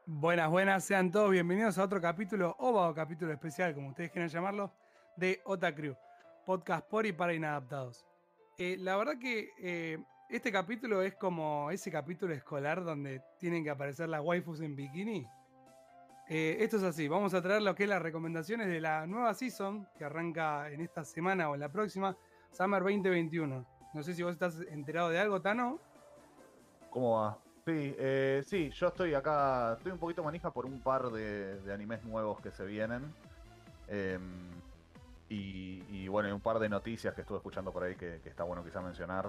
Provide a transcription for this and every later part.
Buenas, buenas, sean todos bienvenidos a otro capítulo, o capítulo especial, como ustedes quieran llamarlo, de Otakrew, podcast por y para inadaptados. La verdad que este capítulo es como ese capítulo escolar donde tienen que aparecer las waifus en bikini. Esto es así, vamos a traer lo que es las recomendaciones de la nueva season que arranca en esta semana o en la próxima, Summer 2021. No sé si vos estás enterado de algo, Tano. ¿Cómo va? Sí, sí, yo estoy acá, estoy un poquito manija por un par de animes nuevos que se vienen. Y bueno, hay un par de noticias que estuve escuchando por ahí que está bueno quizá mencionar.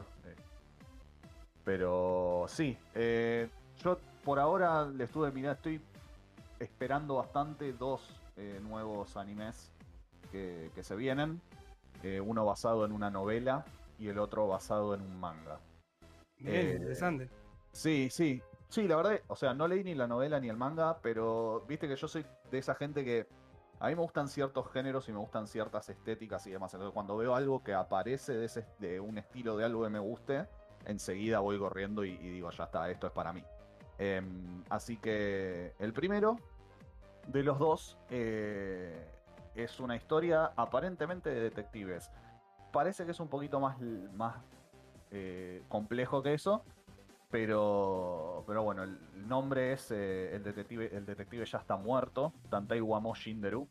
Pero sí, yo por ahora le estuve mirando, estoy esperando bastante dos nuevos animes que se vienen. Uno basado en una novela y el otro basado en un manga. Bien, Eh, interesante. Sí, sí, sí, la verdad, o sea, no leí ni la novela ni el manga, pero viste que yo soy de esa gente que a mí me gustan ciertos géneros y me gustan ciertas estéticas y demás. Entonces, cuando veo algo que aparece de un estilo de algo que me guste, enseguida voy corriendo y digo, ya está, esto es para mí. Así que el primero de los dos es una historia aparentemente de detectives. Parece que es un poquito más complejo que eso. Pero bueno, el nombre es el detective ya está muerto, Tantei Wamo Shinderu.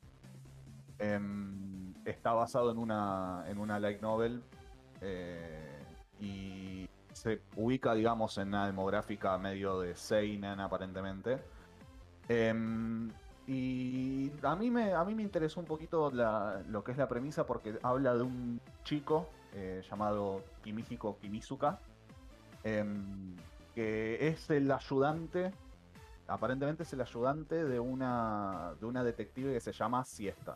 Está basado en una light novel y se ubica, digamos, en una demográfica medio de seinen aparentemente. Y a mí me interesó un poquito lo que es la premisa porque habla de un chico llamado Kimihiko Kimizuka, em, que es el ayudante, aparentemente es el ayudante de una detective que se llama Siesta.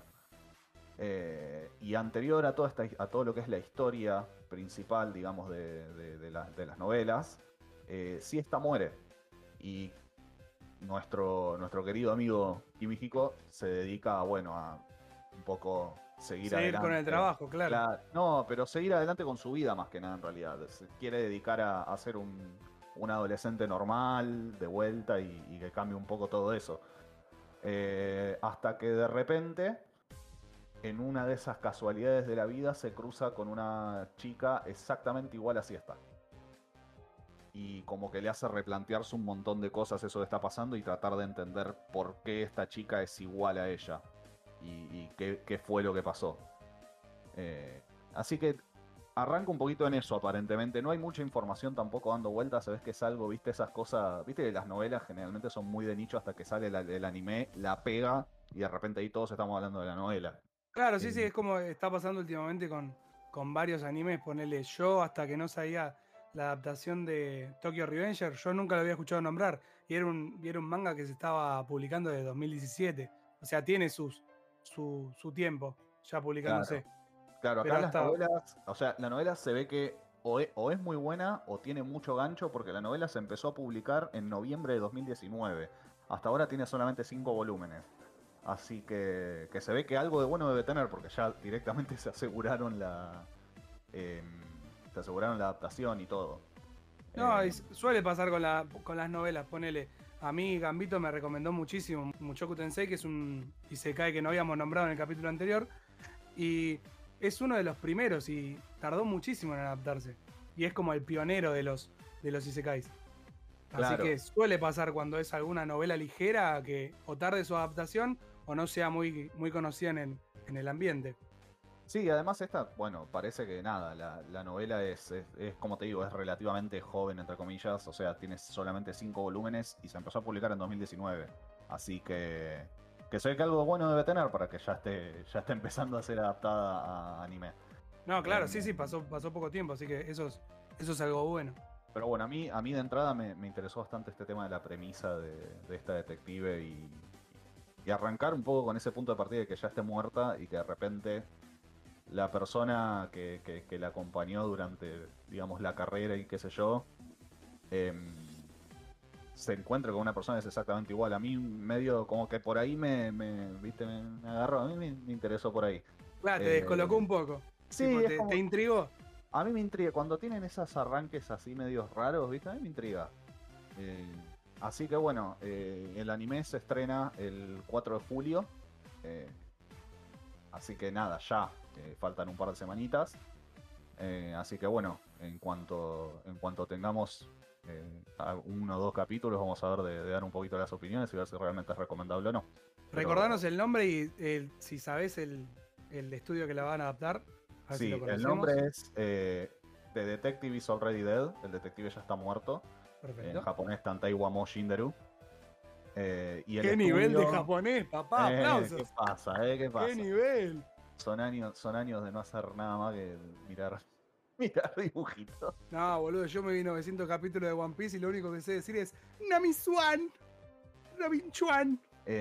Y anterior a, a todo lo que es la historia principal, digamos, de las novelas, Siesta muere. Y nuestro querido amigo Kimihiko se dedica, bueno, a un poco seguir Seguir con el adelante. trabajo, claro. Claro, no, pero seguir adelante con su vida más que nada en realidad. Se quiere dedicar a ser un adolescente normal, de vuelta y que cambie un poco todo eso. Hasta que de repente, en una de esas casualidades de la vida, se cruza con una chica exactamente igual a Siesta y como que le hace replantearse un montón de cosas eso que está pasando y tratar de entender por qué esta chica es igual a ella y qué fue lo que pasó. Así que arranca un poquito en eso aparentemente. No hay mucha información tampoco dando vueltas. Sabes que es algo, viste esas cosas, viste que las novelas generalmente son muy de nicho hasta que sale el anime, la pega y de repente ahí todos estamos hablando de la novela. Claro, Eh, sí, sí, es como está pasando últimamente con varios animes. Ponele yo, hasta que no sabía la adaptación de Tokyo Revenger, yo nunca lo había escuchado nombrar. Y era un manga que se estaba publicando desde 2017. O sea, tiene su tiempo ya claro. publicándose. Claro, Pero acá las hasta. novelas, o sea, la novela se ve que o es muy buena o tiene mucho gancho porque la novela se empezó a publicar en noviembre de 2019. Hasta ahora tiene solamente 5 volúmenes. Así que se ve que algo de bueno debe tener porque ya directamente em, se aseguraron la adaptación y todo. No, Eh, suele pasar con las novelas, ponele. A mí Gambito me recomendó muchísimo Mushoku Tensei, que es un isekai que no habíamos nombrado en el capítulo anterior. Y es uno de los primeros y tardó muchísimo en adaptarse. Y es como el pionero de los isekais. Así claro. que suele pasar cuando es alguna novela ligera que o tarde su adaptación o no sea muy, muy conocida en el ambiente. Sí, además esta, bueno, parece que nada, la novela es, como te digo, es relativamente joven, entre comillas, o sea, tiene solamente 5 volúmenes y se empezó a publicar en 2019. Así que sé que algo bueno debe tener para que ya esté empezando a ser adaptada a anime. No, claro, sí, sí, Em, pasó poco tiempo, así que eso es algo bueno. pero bueno, a mí de entrada me interesó bastante este tema de la premisa de esta detective y arrancar un poco con ese punto de partida de que ya esté muerta y que de repente la persona que la acompañó durante, digamos, la carrera y qué sé yo, em, se encuentre con una persona que es exactamente igual. A mí medio como que por ahí viste, me agarró, a mí me interesó por ahí. Claro, te descolocó Eh, un poco. sí, Tipo, es te como, intrigó. a mí me intriga, cuando tienen esos arranques así medios raros, viste, a mí me intriga. Eh, Así que bueno, el anime se estrena el 4 de julio. eh, Así que nada, ya faltan un par de semanitas. Así que bueno, en cuanto tengamos uno o dos capítulos, vamos a ver de dar un poquito las opiniones y ver si realmente es recomendable o no. Pero Recordanos el nombre y si sabés el estudio que la van a adaptar, a ver si lo sí, el conocemos. nombre es The Detective is Already Dead. El detective ya está muerto. En Perfecto. japonés, Tantai wa mo Shinderu. Y el ¿Qué nivel de estudio... japonés, papá? ¡Aplausos! ¿Qué pasa? ¿Qué ¡Qué pasa? nivel! Son años de no hacer nada más que mirar, mirar dibujitos. No, boludo, yo me vi 900 capítulos de One Piece y lo único que sé decir es Nami Swan, Robin Chuan.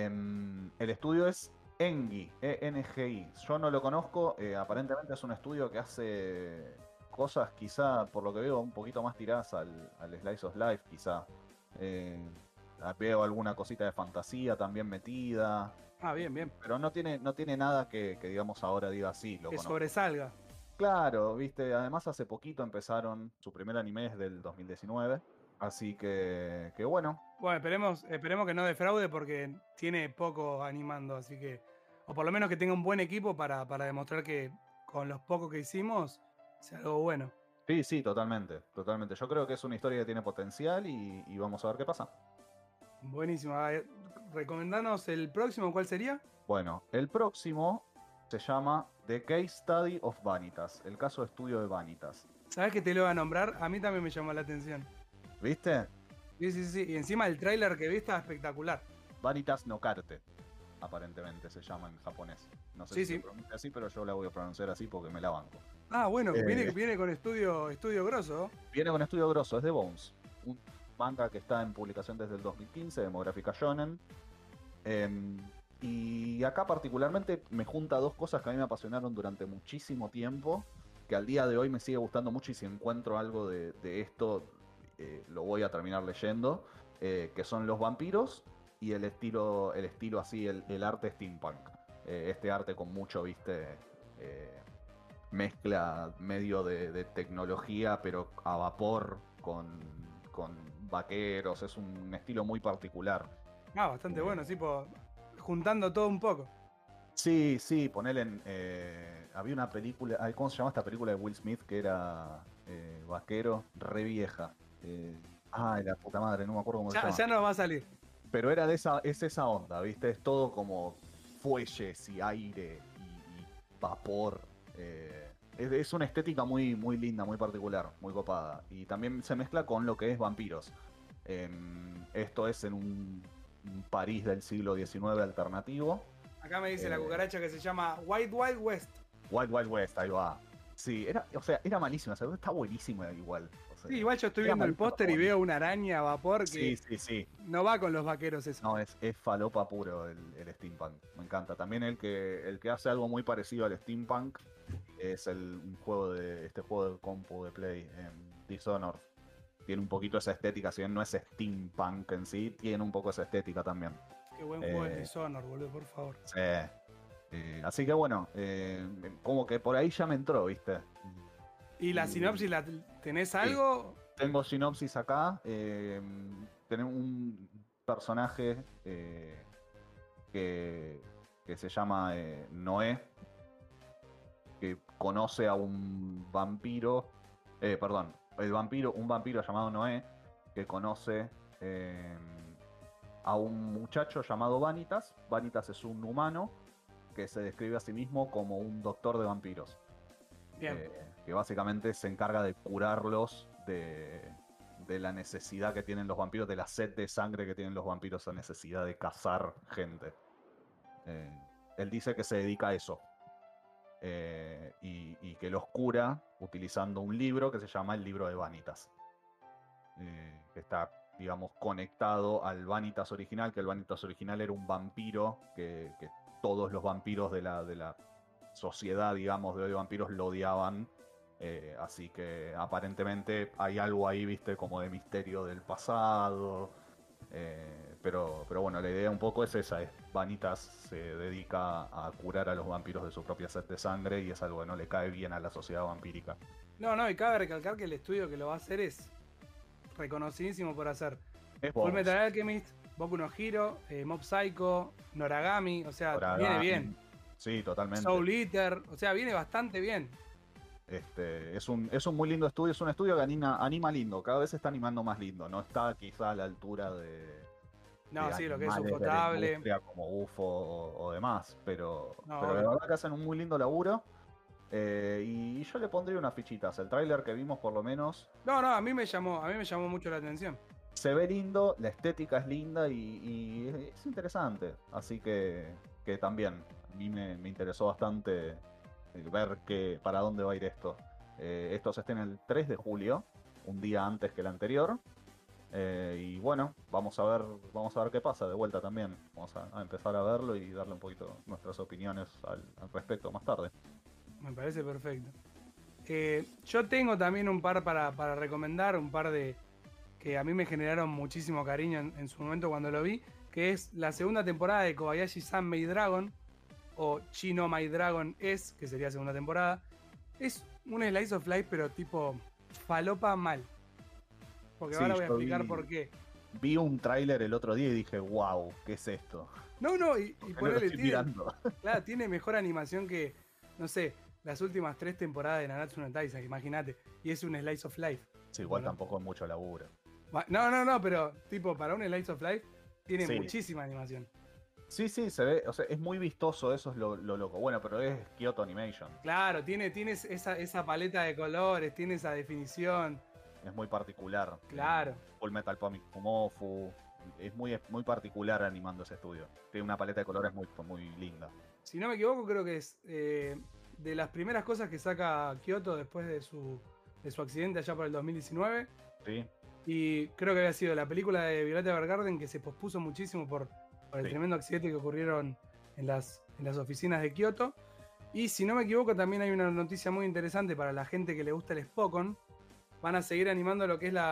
El estudio es Engi, E-N-G-I. Yo no lo conozco, aparentemente es un estudio que hace cosas quizá, por lo que veo, un poquito más tiradas al Slice of Life, quizá. Eh, Veo alguna cosita de fantasía también metida, Ah, bien, bien. pero no tiene nada que digamos ahora diga así, lo Que conozco. sobresalga. Claro, viste, además hace poquito empezaron, su primer anime es del 2019, así que bueno, Bueno, esperemos que no defraude porque tiene poco animando, así que. O por lo menos que tenga un buen equipo para demostrar que con los pocos que hicimos sea algo bueno. sí, totalmente, totalmente. Yo creo que es una historia que tiene potencial y vamos a ver qué pasa. Buenísimo. Recomendanos el próximo, ¿cuál sería? Bueno, el próximo se llama The Case Study of Vanitas, el caso de estudio de Vanitas. ¿Sabés que te lo iba a nombrar? A mí también me llamó la atención. ¿Viste? Sí, sí, sí. Y encima el tráiler que vi estaba espectacular. Vanitas no Karte, aparentemente se llama en japonés. No sé Sí, si se sí. pronuncia así, pero yo la voy a pronunciar así porque me la banco. Ah, bueno, Eh, viene con estudio grosso. Viene con estudio grosso, es de Bones, un manga que está en publicación desde el 2015, demográfica shonen. Em, y acá particularmente me junta dos cosas que a mí me apasionaron durante muchísimo tiempo, que al día de hoy me sigue gustando mucho y si encuentro algo de esto lo voy a terminar leyendo, que son los vampiros y el estilo así, el arte steampunk. Este arte con mucho, viste, eh, mezcla medio de tecnología, pero a vapor con vaqueros, es un estilo muy particular. Ah, bastante bueno, sí, juntando todo un poco. Sí, ponele en. Había una película. Ay, ¿cómo se llama esta película de Will Smith que era vaquero? Re vieja. Ay, la puta madre, no me acuerdo cómo se llama. Ya nos va a salir. Pero era es esa onda, ¿viste? Es todo como fuelles y aire y vapor. Es una estética muy, muy linda, muy particular, muy copada. Y también se mezcla con lo que es vampiros. Esto es en un París del siglo XIX alternativo. Acá me dice la Eh, cucaracha que se llama Wild Wild West. Wild Wild West, ahí va. Sí, era malísima, o sea, está buenísima igual. O sea, Sí, igual yo estoy era viendo el malísima, póster pero y veo buenísima. una araña a vapor Sí, que sí. no va con los vaqueros eso. No, es falopa puro el steampunk. Me encanta. También el que hace algo muy parecido al steampunk es este juego de compu de Play, Dishonored. Tiene un poquito esa estética, si bien no es steampunk en sí, tiene un poco esa estética también. Qué buen juego el Eh, Dishonored, boludo, por favor. sí. Así que bueno, como que por ahí ya me entró, ¿viste? ¿Y la Y sinopsis tenés sí, algo? tengo sinopsis acá. Tenemos un personaje que, que se llama Noé, que conoce a un vampiro, perdón, un vampiro llamado Noé, que conoce a un muchacho llamado Vanitas. Vanitas es un humano que se describe a sí mismo como un doctor de vampiros. Bien. Que básicamente se encarga de curarlos de la necesidad que tienen los vampiros, de la sed de sangre que tienen los vampiros, la necesidad de cazar gente. Él dice que se dedica a eso. Y que los cura utilizando un libro que se llama el libro de Vanitas. Que está, digamos, conectado al Vanitas original, que el Vanitas original era un vampiro que todos los vampiros de la sociedad, digamos, de hoy vampiros lo odiaban. Así que aparentemente hay algo ahí, viste, como de misterio del pasado. Pero bueno, la idea un poco es esa, Vanitas se dedica a curar a los vampiros de su propia sed de sangre y es algo que no le cae bien a la sociedad vampírica. No, y cabe recalcar que el estudio que lo va a hacer es reconocidísimo por hacer Es Full Bones. Metal Alchemist, Boku no Hero, Mob Psycho, Noragami, o sea, viene Origami. bien. Sí, totalmente. Soul Eater, o sea, viene bastante bien. Es un muy lindo estudio, es un estudio que anima lindo, cada vez se está animando más lindo, no está quizá a la altura No, de sí, lo que es animales de la Ufotable. industria como UFO o demás, No, pero la obvio. verdad que hacen un muy lindo laburo. Y yo le pondría unas fichitas. El tráiler que vimos por lo menos No, a mí me llamó mucho la atención. se ve lindo, la estética es linda y es interesante. Así que también a mí me interesó bastante ver para dónde va a ir esto. Esto se estrena el 3 de julio, un día antes que el anterior. Y bueno, vamos a ver qué pasa de vuelta también. Vamos a empezar a verlo y darle un poquito nuestras opiniones al respecto más tarde. Me parece perfecto. Yo tengo también un par para recomendar, un par de que a mí me generaron muchísimo cariño en su momento cuando lo vi, que es la segunda temporada de Kobayashi-san Maid Dragon, o Chino My Dragon S, que sería segunda temporada. Es un slice of life, pero tipo falopa mal. Porque Sí, ahora voy a yo explicar por qué. vi un tráiler el otro día y dije, wow, ¿qué es esto? No, y ¿Por qué no lo ponele, estoy mirando? claro, tiene mejor animación que, no sé, las últimas 3 temporadas de Nanatsu no Taizai, imagínate. Y es un slice of life. Sí, igual Bueno, tampoco es mucho laburo. no, pero tipo, para un slice of life tiene Sí, muchísima animación. sí, se ve, o sea, es muy vistoso, eso es lo loco. Bueno, pero es Kyoto Animation, Claro, tienes esa paleta de colores, tiene esa definición. es muy particular. Claro. Full Metal Comic Fumofu, es muy particular animando ese estudio. Tiene una paleta de colores muy linda. Si no me equivoco, creo que es de las primeras cosas que saca Kyoto después de su accidente allá por el 2019. Sí, Y creo que había sido la película de Violeta Evergarden que se pospuso muchísimo por el sí. tremendo accidente que ocurrieron en las oficinas de Kyoto. Y si no me equivoco, también hay una noticia muy interesante para la gente que le gusta el Spokon. Van a seguir animando lo que es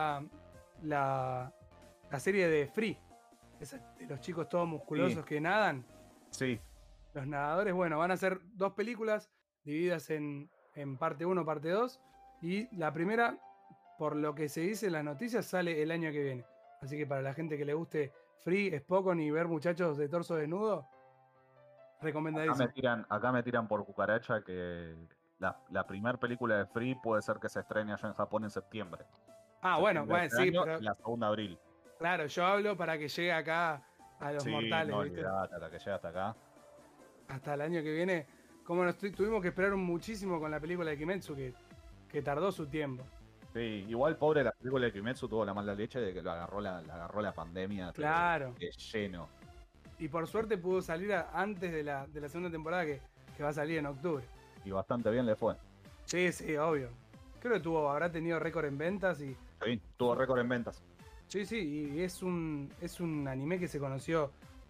la serie de Free. Esa de los chicos todos musculosos Sí, que nadan. sí, Los nadadores, bueno, van a ser 2 películas divididas en parte 1, parte 2. Y la primera, por lo que se dice en las noticias, sale el año que viene. Así que para la gente que le guste Free, Spokon y ver muchachos de torso desnudo, recomendadísimo. acá me tiran por cucaracha que la primera película de Free puede ser que se estrene allá en Japón en septiembre. Ah, bueno, Septiembre de bueno, este sí, año pero y la segunda de abril. claro, yo hablo para que llegue acá a los Sí, mortales, no ¿viste? olvidate, hasta que llega hasta acá. Hasta el año que viene. Como tuvimos que esperar muchísimo con la película de Kimetsu, que tardó su tiempo. Sí, igual pobre la película de Kimetsu tuvo la mala leche de que lo agarró la pandemia, pero Claro. de lleno. Y por suerte pudo salir antes de la segunda temporada que va a salir en octubre. Y bastante bien le fue. Sí, sí, obvio. Creo que habrá tenido récord en ventas y. Sí, tuvo récord en ventas. Sí, sí, y es un anime que se conoció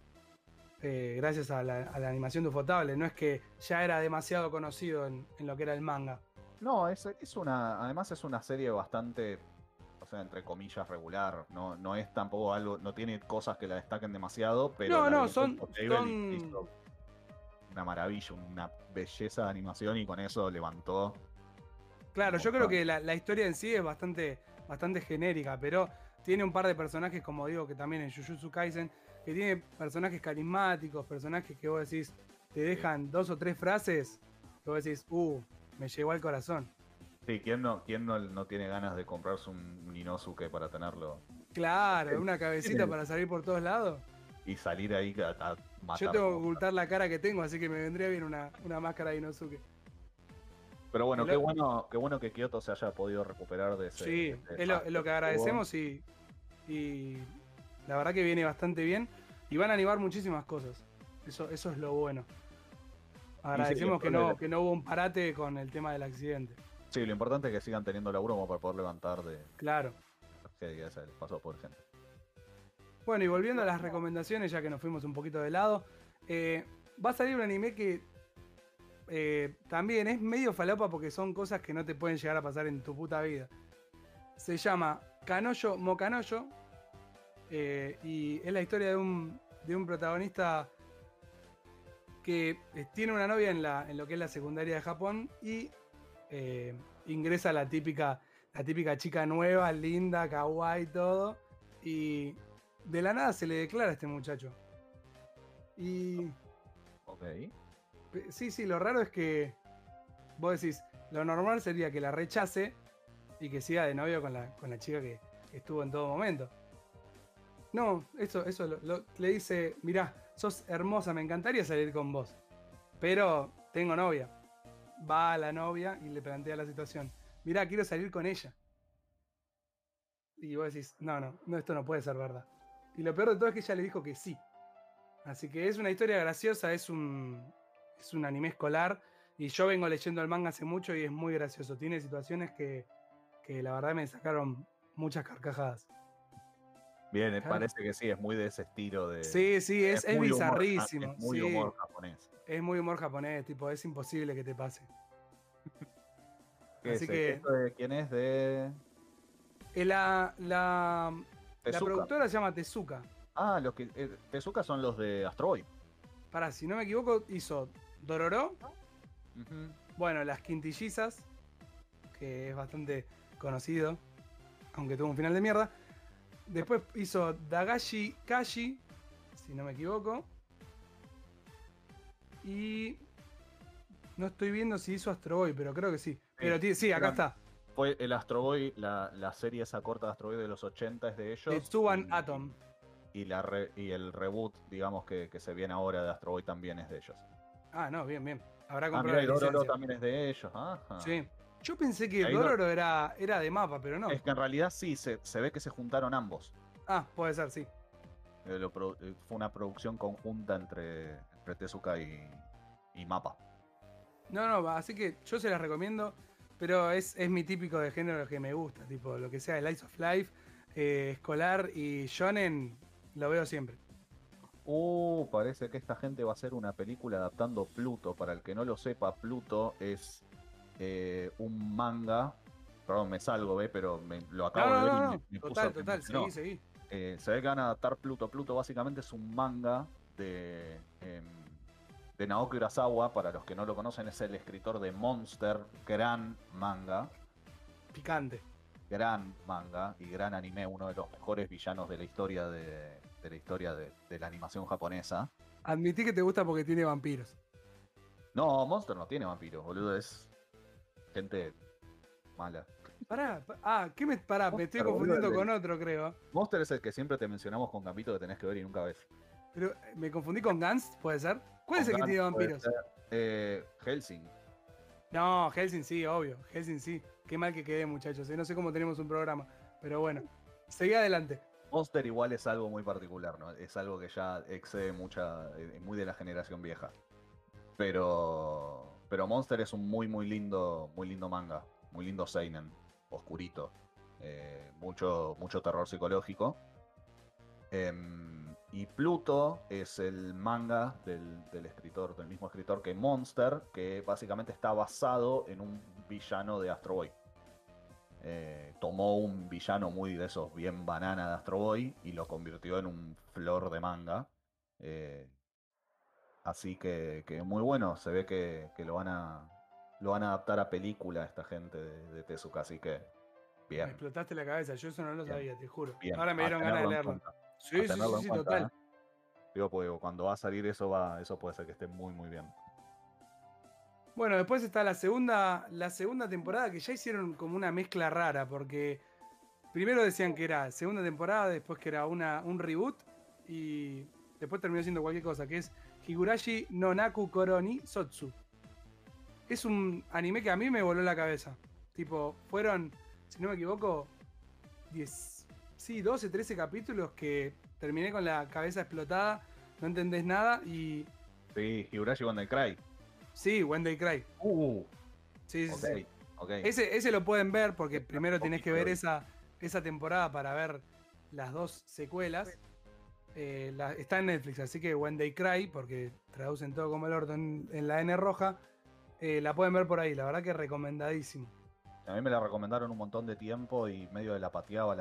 gracias a la animación de Ufotable. No es que ya era demasiado conocido en lo que era el manga. No, además es una serie bastante, o sea, entre comillas, regular. No es tampoco algo, no tiene cosas que la destaquen demasiado, pero No, la no, vi en Portable y son. hizo una maravilla, una belleza de animación y con eso levantó un Claro, yo creo montón. que la historia en sí es bastante genérica, pero tiene un par de personajes, como digo, que también en Jujutsu Kaisen, que tiene personajes carismáticos, personajes que vos decís, te Sí. dejan 2 o 3 frases, que vos decís, me llegó al corazón. Sí, ¿quién no tiene ganas de comprarse un Inosuke para tenerlo Claro, una cabecita en para salir por todos lados. y salir ahí a Yo matar tengo que cosas? ocultar la cara que tengo, así que me vendría bien una máscara de Inosuke. Pero bueno, El qué o- bueno, qué bueno que Kyoto se haya podido recuperar de ese sí, es desastre lo que que tuvo. agradecemos y la verdad que viene bastante bien. Y van a animar muchísimas cosas. Eso es lo bueno. Y sí, Agradecemos que no hubo un parate con el tema del accidente. sí, lo importante es que sigan teniendo laburo como para poder levantar de Claro. la tragedia esa que les pasó por gente. Bueno, y volviendo a las recomendaciones, ya que nos fuimos un poquito de lado, va a salir un anime que también es medio falopa porque son cosas que no te pueden llegar a pasar en tu puta vida. Se llama Kanoyo Mokanoyo y es la historia de un protagonista que tiene una novia en lo que es la secundaria de Japón y ingresa la típica chica nueva, linda, kawaii, todo. Y de la nada se le declara a este muchacho. Y Ok. sí, lo raro es que vos decís, lo normal sería que la rechace y que siga de novio con la chica que estuvo en todo momento. No, eso le dice, mirá, sos hermosa, me encantaría salir con vos, pero tengo novia. Va a la novia y le plantea la situación. Mirá, quiero salir con ella. Y vos decís, no, esto no puede ser verdad. Y lo peor de todo es que ella le dijo que sí. Así que es una historia graciosa, es un anime escolar. Y yo vengo leyendo el manga hace mucho y es muy gracioso. Tiene situaciones que la verdad me sacaron muchas carcajadas. Bien, parece que sí, es muy de ese estilo de. Sí, es muy bizarrísimo. es muy Sí, humor japonés. es muy humor japonés, tipo, es imposible que te pase. ¿Qué Así es? que ¿Esto de quién es? De la Tezuka. productora se llama Tezuka. Ah, los que. Tezuka son los de Astro Boy. Pará, si no me equivoco, hizo Dororo. Ujú. Bueno, Las Quintillizas, que es bastante conocido, aunque tuvo un final de mierda. Después hizo Dagashi Kashi, si no me equivoco. Y no estoy viendo si hizo Astro Boy, pero creo que sí. Pero sí, acá está. Fue el Astro Boy, la serie esa corta de Astro Boy de los 80 es de ellos. Tetsuban Atom. Y el reboot, digamos, que se viene ahora de Astro Boy también es de ellos. Ah, no, bien. Habrá Ah, comprado mira, y la Dororo licencia. también es de ellos. Ajá. Sí. Yo pensé que Ahí Dororo era de mapa, pero no. Es que en realidad sí, se ve que se juntaron ambos. Ah, puede ser, sí. Fue una producción conjunta entre Tezuka y Mappa. No, así que yo se las recomiendo, pero es mi típico de género que me gusta, tipo lo que sea el Life of Life, escolar y shonen, lo veo siempre. Parece que esta gente va a hacer una película adaptando Pluto. Para el que no lo sepa, Pluto es un manga. Perdón, me salgo, pero lo acabo de ver y me puso. Total, seguí. Se ve que van a adaptar Pluto. Pluto básicamente es un manga de Naoki Urasawa. Para los que no lo conocen, es el escritor de Monster, gran manga. Picante. Gran manga y gran anime, uno de los mejores villanos de la historia de la animación japonesa. Admití que te gusta porque tiene vampiros. No, Monster no tiene vampiros, boludo, es gente mala. Pará, me estoy Monster, confundiendo boludo, con otro, creo. Monster es el que siempre te mencionamos con Gambito que tenés que ver y nunca ves. Pero me confundí con Gans, ¿puede ser? ¿Cuál es el que tiene vampiros? Hellsing. No, Helsing sí, obvio. Helsing sí. Qué mal que quedé, muchachos. No sé cómo tenemos un programa. Pero bueno, seguí adelante. Monster igual es algo muy particular, ¿no? Es algo que ya excede muy de la generación vieja. Pero Monster es un muy lindo manga. Muy lindo seinen. Oscurito. Mucho terror psicológico. Y Pluto es el manga del mismo escritor que Monster, que básicamente está basado en un villano de Astro Boy. Tomó un villano muy de esos, bien banana de Astro Boy, y lo convirtió en un flor de manga. Así que muy bueno, se ve que lo van a adaptar a película esta gente de Tezuka, así que bien. Me explotaste la cabeza, yo eso no lo sabía, te juro. Bien. Ahora me dieron ganas de leerlo. Sí, total. Digo, porque cuando va a salir eso puede ser que esté muy bien. Bueno, después está la segunda temporada, que ya hicieron como una mezcla rara, porque primero decían que era segunda temporada, después que era un reboot, y después terminó siendo cualquier cosa, que es Higurashi no Naku Koroni Sotsu. Es un anime que a mí me voló la cabeza. Tipo, fueron, si no me equivoco, 12, 13 capítulos que terminé con la cabeza explotada, no entendés nada y... Sí, Higurashi One Day Cry. Sí, When They Cry. Sí. Okay. Ese lo pueden ver porque primero tenés que ver esa temporada para ver las dos secuelas. Está en Netflix, así que When They Cry, porque traducen todo como el orto en la N roja, la pueden ver por ahí, la verdad que recomendadísimo. A mí me la recomendaron un montón de tiempo y medio de la pateaba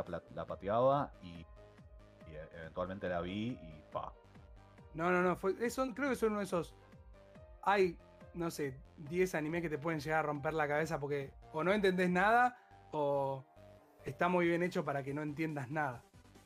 y eventualmente la vi y pa. No, creo que son uno de esos... Hay, no sé, 10 animes que te pueden llegar a romper la cabeza porque o no entendés nada o está muy bien hecho para que no entiendas nada.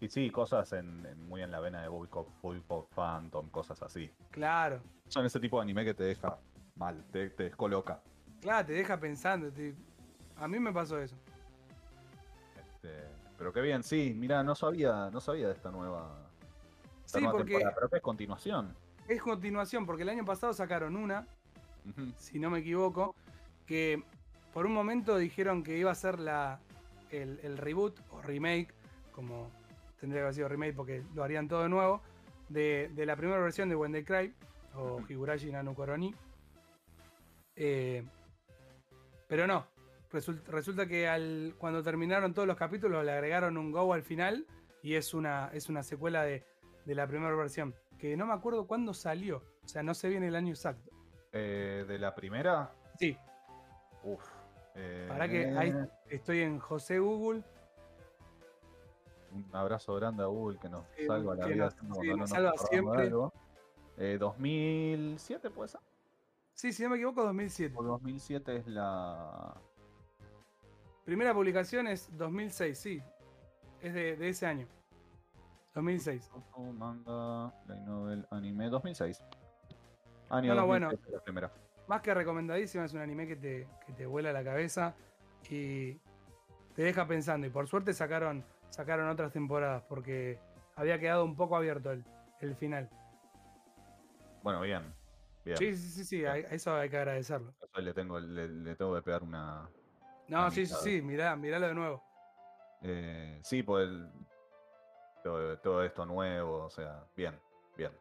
Y sí, cosas muy en la vena de Bobby Pop Phantom, cosas así. Claro, Son ese tipo de anime que te deja mal, te descoloca. claro, te deja pensando. A mí me pasó eso. Este, pero qué bien, sí, mira, no sabía de esta Sí, nueva temporada, porque pero que es continuación. es continuación, porque el año pasado sacaron una, Ujú. si no me equivoco, que por un momento dijeron que iba a ser el reboot o remake, como tendría que haber sido remake porque lo harían todo de nuevo, de la primera versión de When They Cry, o Higurashi no Koroni. Eh, pero no, resulta que cuando terminaron todos los capítulos le agregaron un Go al final y es una secuela de la primera versión, que no me acuerdo cuándo salió, o sea, no sé bien el año exacto. De la primera, Sí, uff. para que ahí estoy en José Google. Un abrazo grande a Google que nos Sí, salva la que vida siempre sí, cuando no nos nos salva acordamos de siempre. algo. 2007 puede ser. Sí, si no me equivoco, 2007. O 2007 es la. Primera publicación es 2006, sí. Es de ese año. 2006. Manga, light novel, anime, 2006. Año No, no, bueno, 2006 es la primera. más que recomendadísima, es un anime que te vuela la cabeza y te deja pensando. Y por suerte sacaron otras temporadas porque había quedado un poco abierto el final. Bueno, bien. Bien. Sí, sí, sí, sí, Bien. eso hay que agradecerlo. Yo le tengo que pegar una No, sí, sí, mirada. sí, miralo de nuevo. Sí, pues todo esto nuevo, o sea, bien, bien.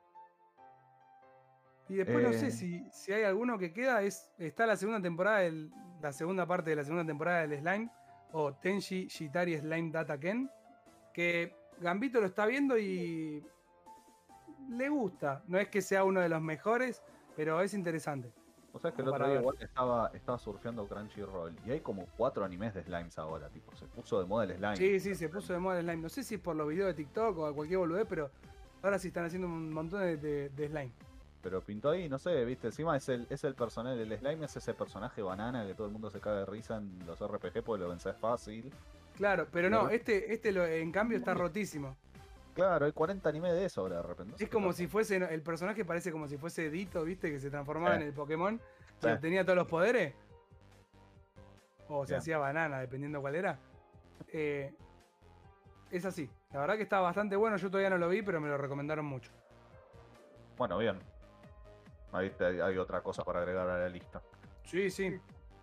Y después no sé Eh, si hay alguno que queda. Está la segunda temporada, la segunda parte de la segunda temporada del Slime, o Tenshi Shitari Slime Data Ken, que Gambito lo está viendo y le gusta. No es que sea uno de los mejores, pero es interesante. O sea, que el Como otro para día ver. igual estaba surfeando Crunchyroll y hay como 4 animes de slimes ahora, tipo, se puso de moda el slime. Sí, sí, se puso de moda el Slime. No sé si es por los videos de TikTok o cualquier boludez, pero ahora sí están haciendo un montón de Slime. Pero pintó ahí, no sé, viste, encima es el personaje, el slime es ese personaje banana que todo el mundo se caga de risa en los RPG porque lo vences fácil. Claro, pero Y no, en cambio está rotísimo. claro, hay 40 animes de eso ahora de repente, no sé Es qué como pasa. si fuese, el personaje parece como si fuese Dito, ¿viste? Que se transformaba en Sí, el Pokémon sí, y obtenía todos los poderes. O se bien. hacía banana, dependiendo cuál era. Eh, es así. La verdad que está bastante bueno. Yo todavía no lo vi, pero me lo recomendaron mucho. Bueno, bien. Ahí hay otra cosa para agregar a la lista. Sí, sí.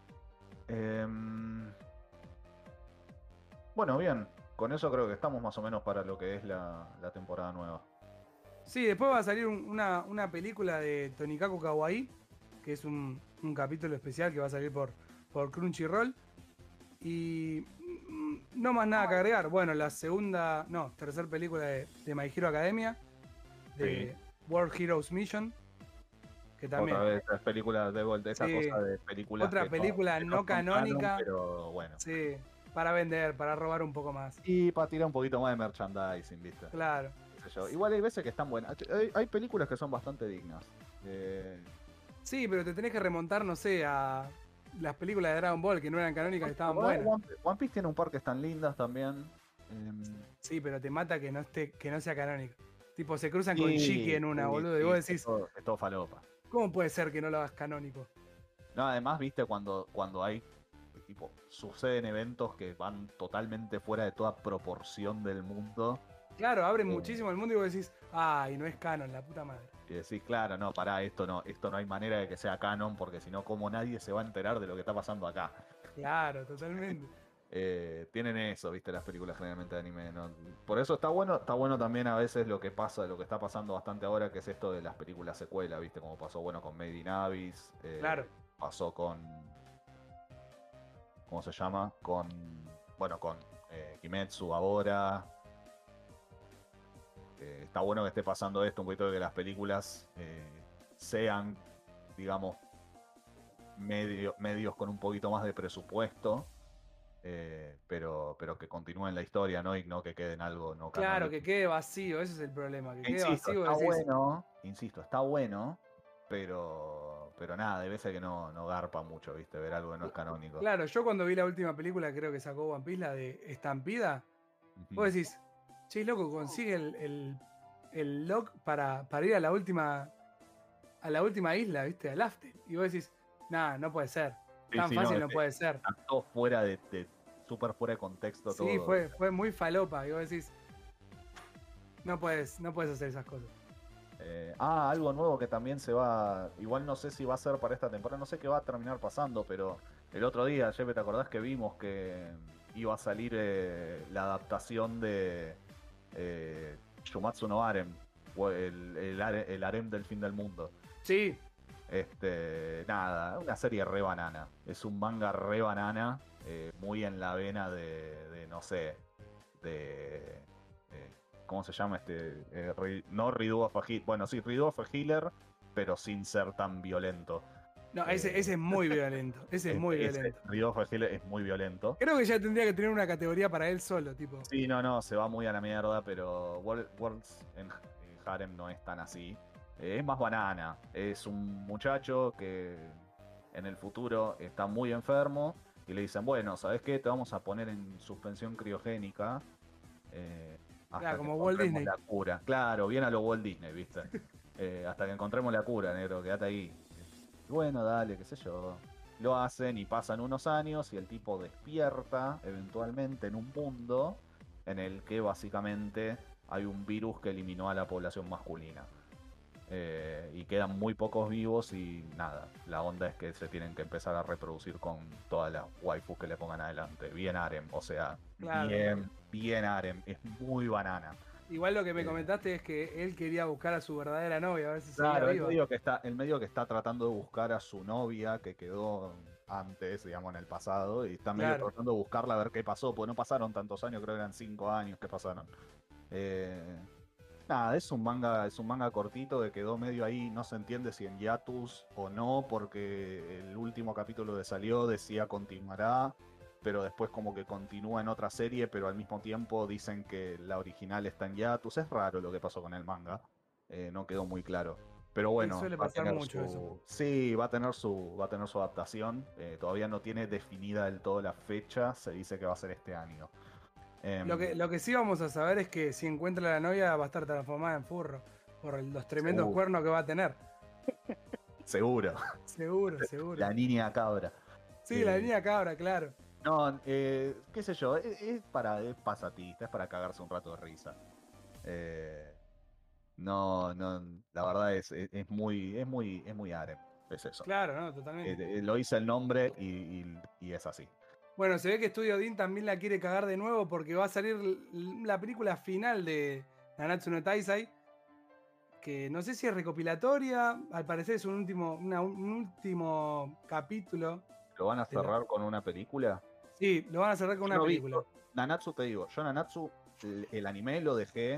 Em, bueno, bien. Con eso creo que estamos más o menos para lo que es la temporada nueva. Sí, después va a salir una película de Tonikaku Kawaii, que es un capítulo especial que va a salir por Crunchyroll. Y no más nada que agregar. Bueno, tercera película de My Hero Academia, Sí. de World Heroes Mission, que Otra también. vez las películas de vuelta, esa Sí, cosa de películas otra película que no no son canon, canónica, pero bueno. sí, para vender, para robar un poco más. Y para tirar un poquito más de merchandising, ¿viste? Claro. Qué sé yo. Igual hay veces que están buenas. Hay películas que son bastante dignas. Sí, pero te tenés que remontar, no sé, a las películas de Dragon Ball que no eran canónicas y estaban buenas. One Piece tiene un par que están lindas también. Sí, pero te mata que no sea canónica. Tipo, se cruzan con Shiki Sí, en una, sí, boludo, y sí, vos decís, es todo falopa. ¿cómo puede ser que no lo hagas canónico? No, además, viste, cuando hay, tipo, suceden eventos que van totalmente fuera de toda proporción del mundo. Claro, abren eh, muchísimo el mundo y vos decís, ay, no es canon, la puta madre. y decís, claro, no, pará, esto no hay manera de que sea canon, porque si no, ¿cómo nadie se va a enterar de lo que está pasando acá? Claro, totalmente. Tienen eso, viste, las películas generalmente de anime, ¿no? Por eso está bueno también a veces lo que pasa, lo que está pasando bastante ahora, que es esto de las películas secuelas, viste, como pasó, bueno, con Made in Abyss, Claro. pasó con, ¿cómo se llama? Bueno, con Kimetsu ahora. Está bueno que esté pasando esto, un poquito de que las películas sean, digamos, medios con un poquito más de presupuesto, pero que continúen la historia, ¿no? Y no que queden algo no Claro, que canónico. quede vacío, ese es el problema, que quede Insisto, vacío, está decís, bueno, pero nada, de veces que no garpa mucho, ¿viste? Ver algo que no es canónico. claro, yo cuando vi la última película, creo que sacó One Piece, la de Estampida, Ujú. vos decís, Che, loco, consigue el lock para ir a la última isla, ¿viste? Al After. Y vos decís, nah, no puede ser. Sí, Tan sí, no, fácil no puede ser. está todo súper fuera de contexto Sí, todo. fue muy falopa. Y vos decís, no puedes hacer esas cosas. Algo nuevo que también se va, igual no sé si va a ser para esta temporada, no sé qué va a terminar pasando, pero el otro día, Jeppe, ¿te acordás que vimos que iba a salir la adaptación de Shumatsu no Harem, o el harem del fin del mundo? Sí, Nada, una serie re banana, es un manga re banana, muy en la vena no sé, de... eh, ¿cómo se llama no Redo of a Healer, bueno, sí, Redo of a Healer, pero sin ser tan violento. no, Eh, ese es muy violento. Ese es muy violento. Redo of a Healer es muy violento. Creo que ya tendría que tener una categoría para él solo, tipo. Sí, no, se va muy a la mierda, pero Worlds en Harem no es tan así. Es más banana. Es un muchacho que en el futuro está muy enfermo y le dicen, bueno, ¿sabes qué? Te vamos a poner en suspensión criogénica eh, Claro, hasta que como Walt encontremos Disney. la cura. Claro, bien a lo Walt Disney, ¿viste? Hasta que encontremos la cura, negro, quédate ahí. Bueno, dale, qué sé yo. Lo hacen y pasan unos años y el tipo despierta eventualmente en un mundo en el que básicamente hay un virus que eliminó a la población masculina. Y quedan muy pocos vivos y nada, la onda es que se tienen que empezar a reproducir con todas las waifus que le pongan adelante. Bien harem, o sea, Claro. bien harem, es muy banana. Igual lo que me Eh, comentaste es que él quería buscar a su verdadera novia, a ver si seguía Claro, viva. el medio que está tratando de buscar a su novia que quedó antes, digamos, en el pasado, y está medio Claro. tratando de buscarla a ver qué pasó, porque no pasaron tantos años, creo que eran 5 años que pasaron. Eh, Nada, es un manga cortito que quedó medio ahí, no se entiende si en hiatus o no, porque el último capítulo que salió decía continuará, pero después como que continúa en otra serie, pero al mismo tiempo dicen que la original está en hiatus. Es raro lo que pasó con el manga, no quedó muy claro. Pero Sí, bueno, suele va a pasar tener mucho eso. sí, va a tener su adaptación. Todavía no tiene definida del todo la fecha, se dice que va a ser este año. Em, Lo que sí vamos a saber es que si encuentra a la novia va a estar transformada en furro. Por los tremendos seguro, cuernos que va a tener. seguro. Seguro, seguro. La niña cabra. Sí, la Eh, niña cabra, claro. no, qué sé yo, es pasatista, es para cagarse un rato de risa. Eh, no, la verdad es muy harem, es eso. Claro, no, totalmente. Lo hice el nombre y es así. Bueno, se ve que Studio Dean también la quiere cagar de nuevo porque va a salir la película final de Nanatsu no Taizai, que no sé si es recopilatoria, al parecer es un último capítulo. ¿Lo van a de la- cerrar con una película? Sí, lo van a cerrar con Yo una no vi, película. Nanatsu te digo, yo Nanatsu, el anime lo dejé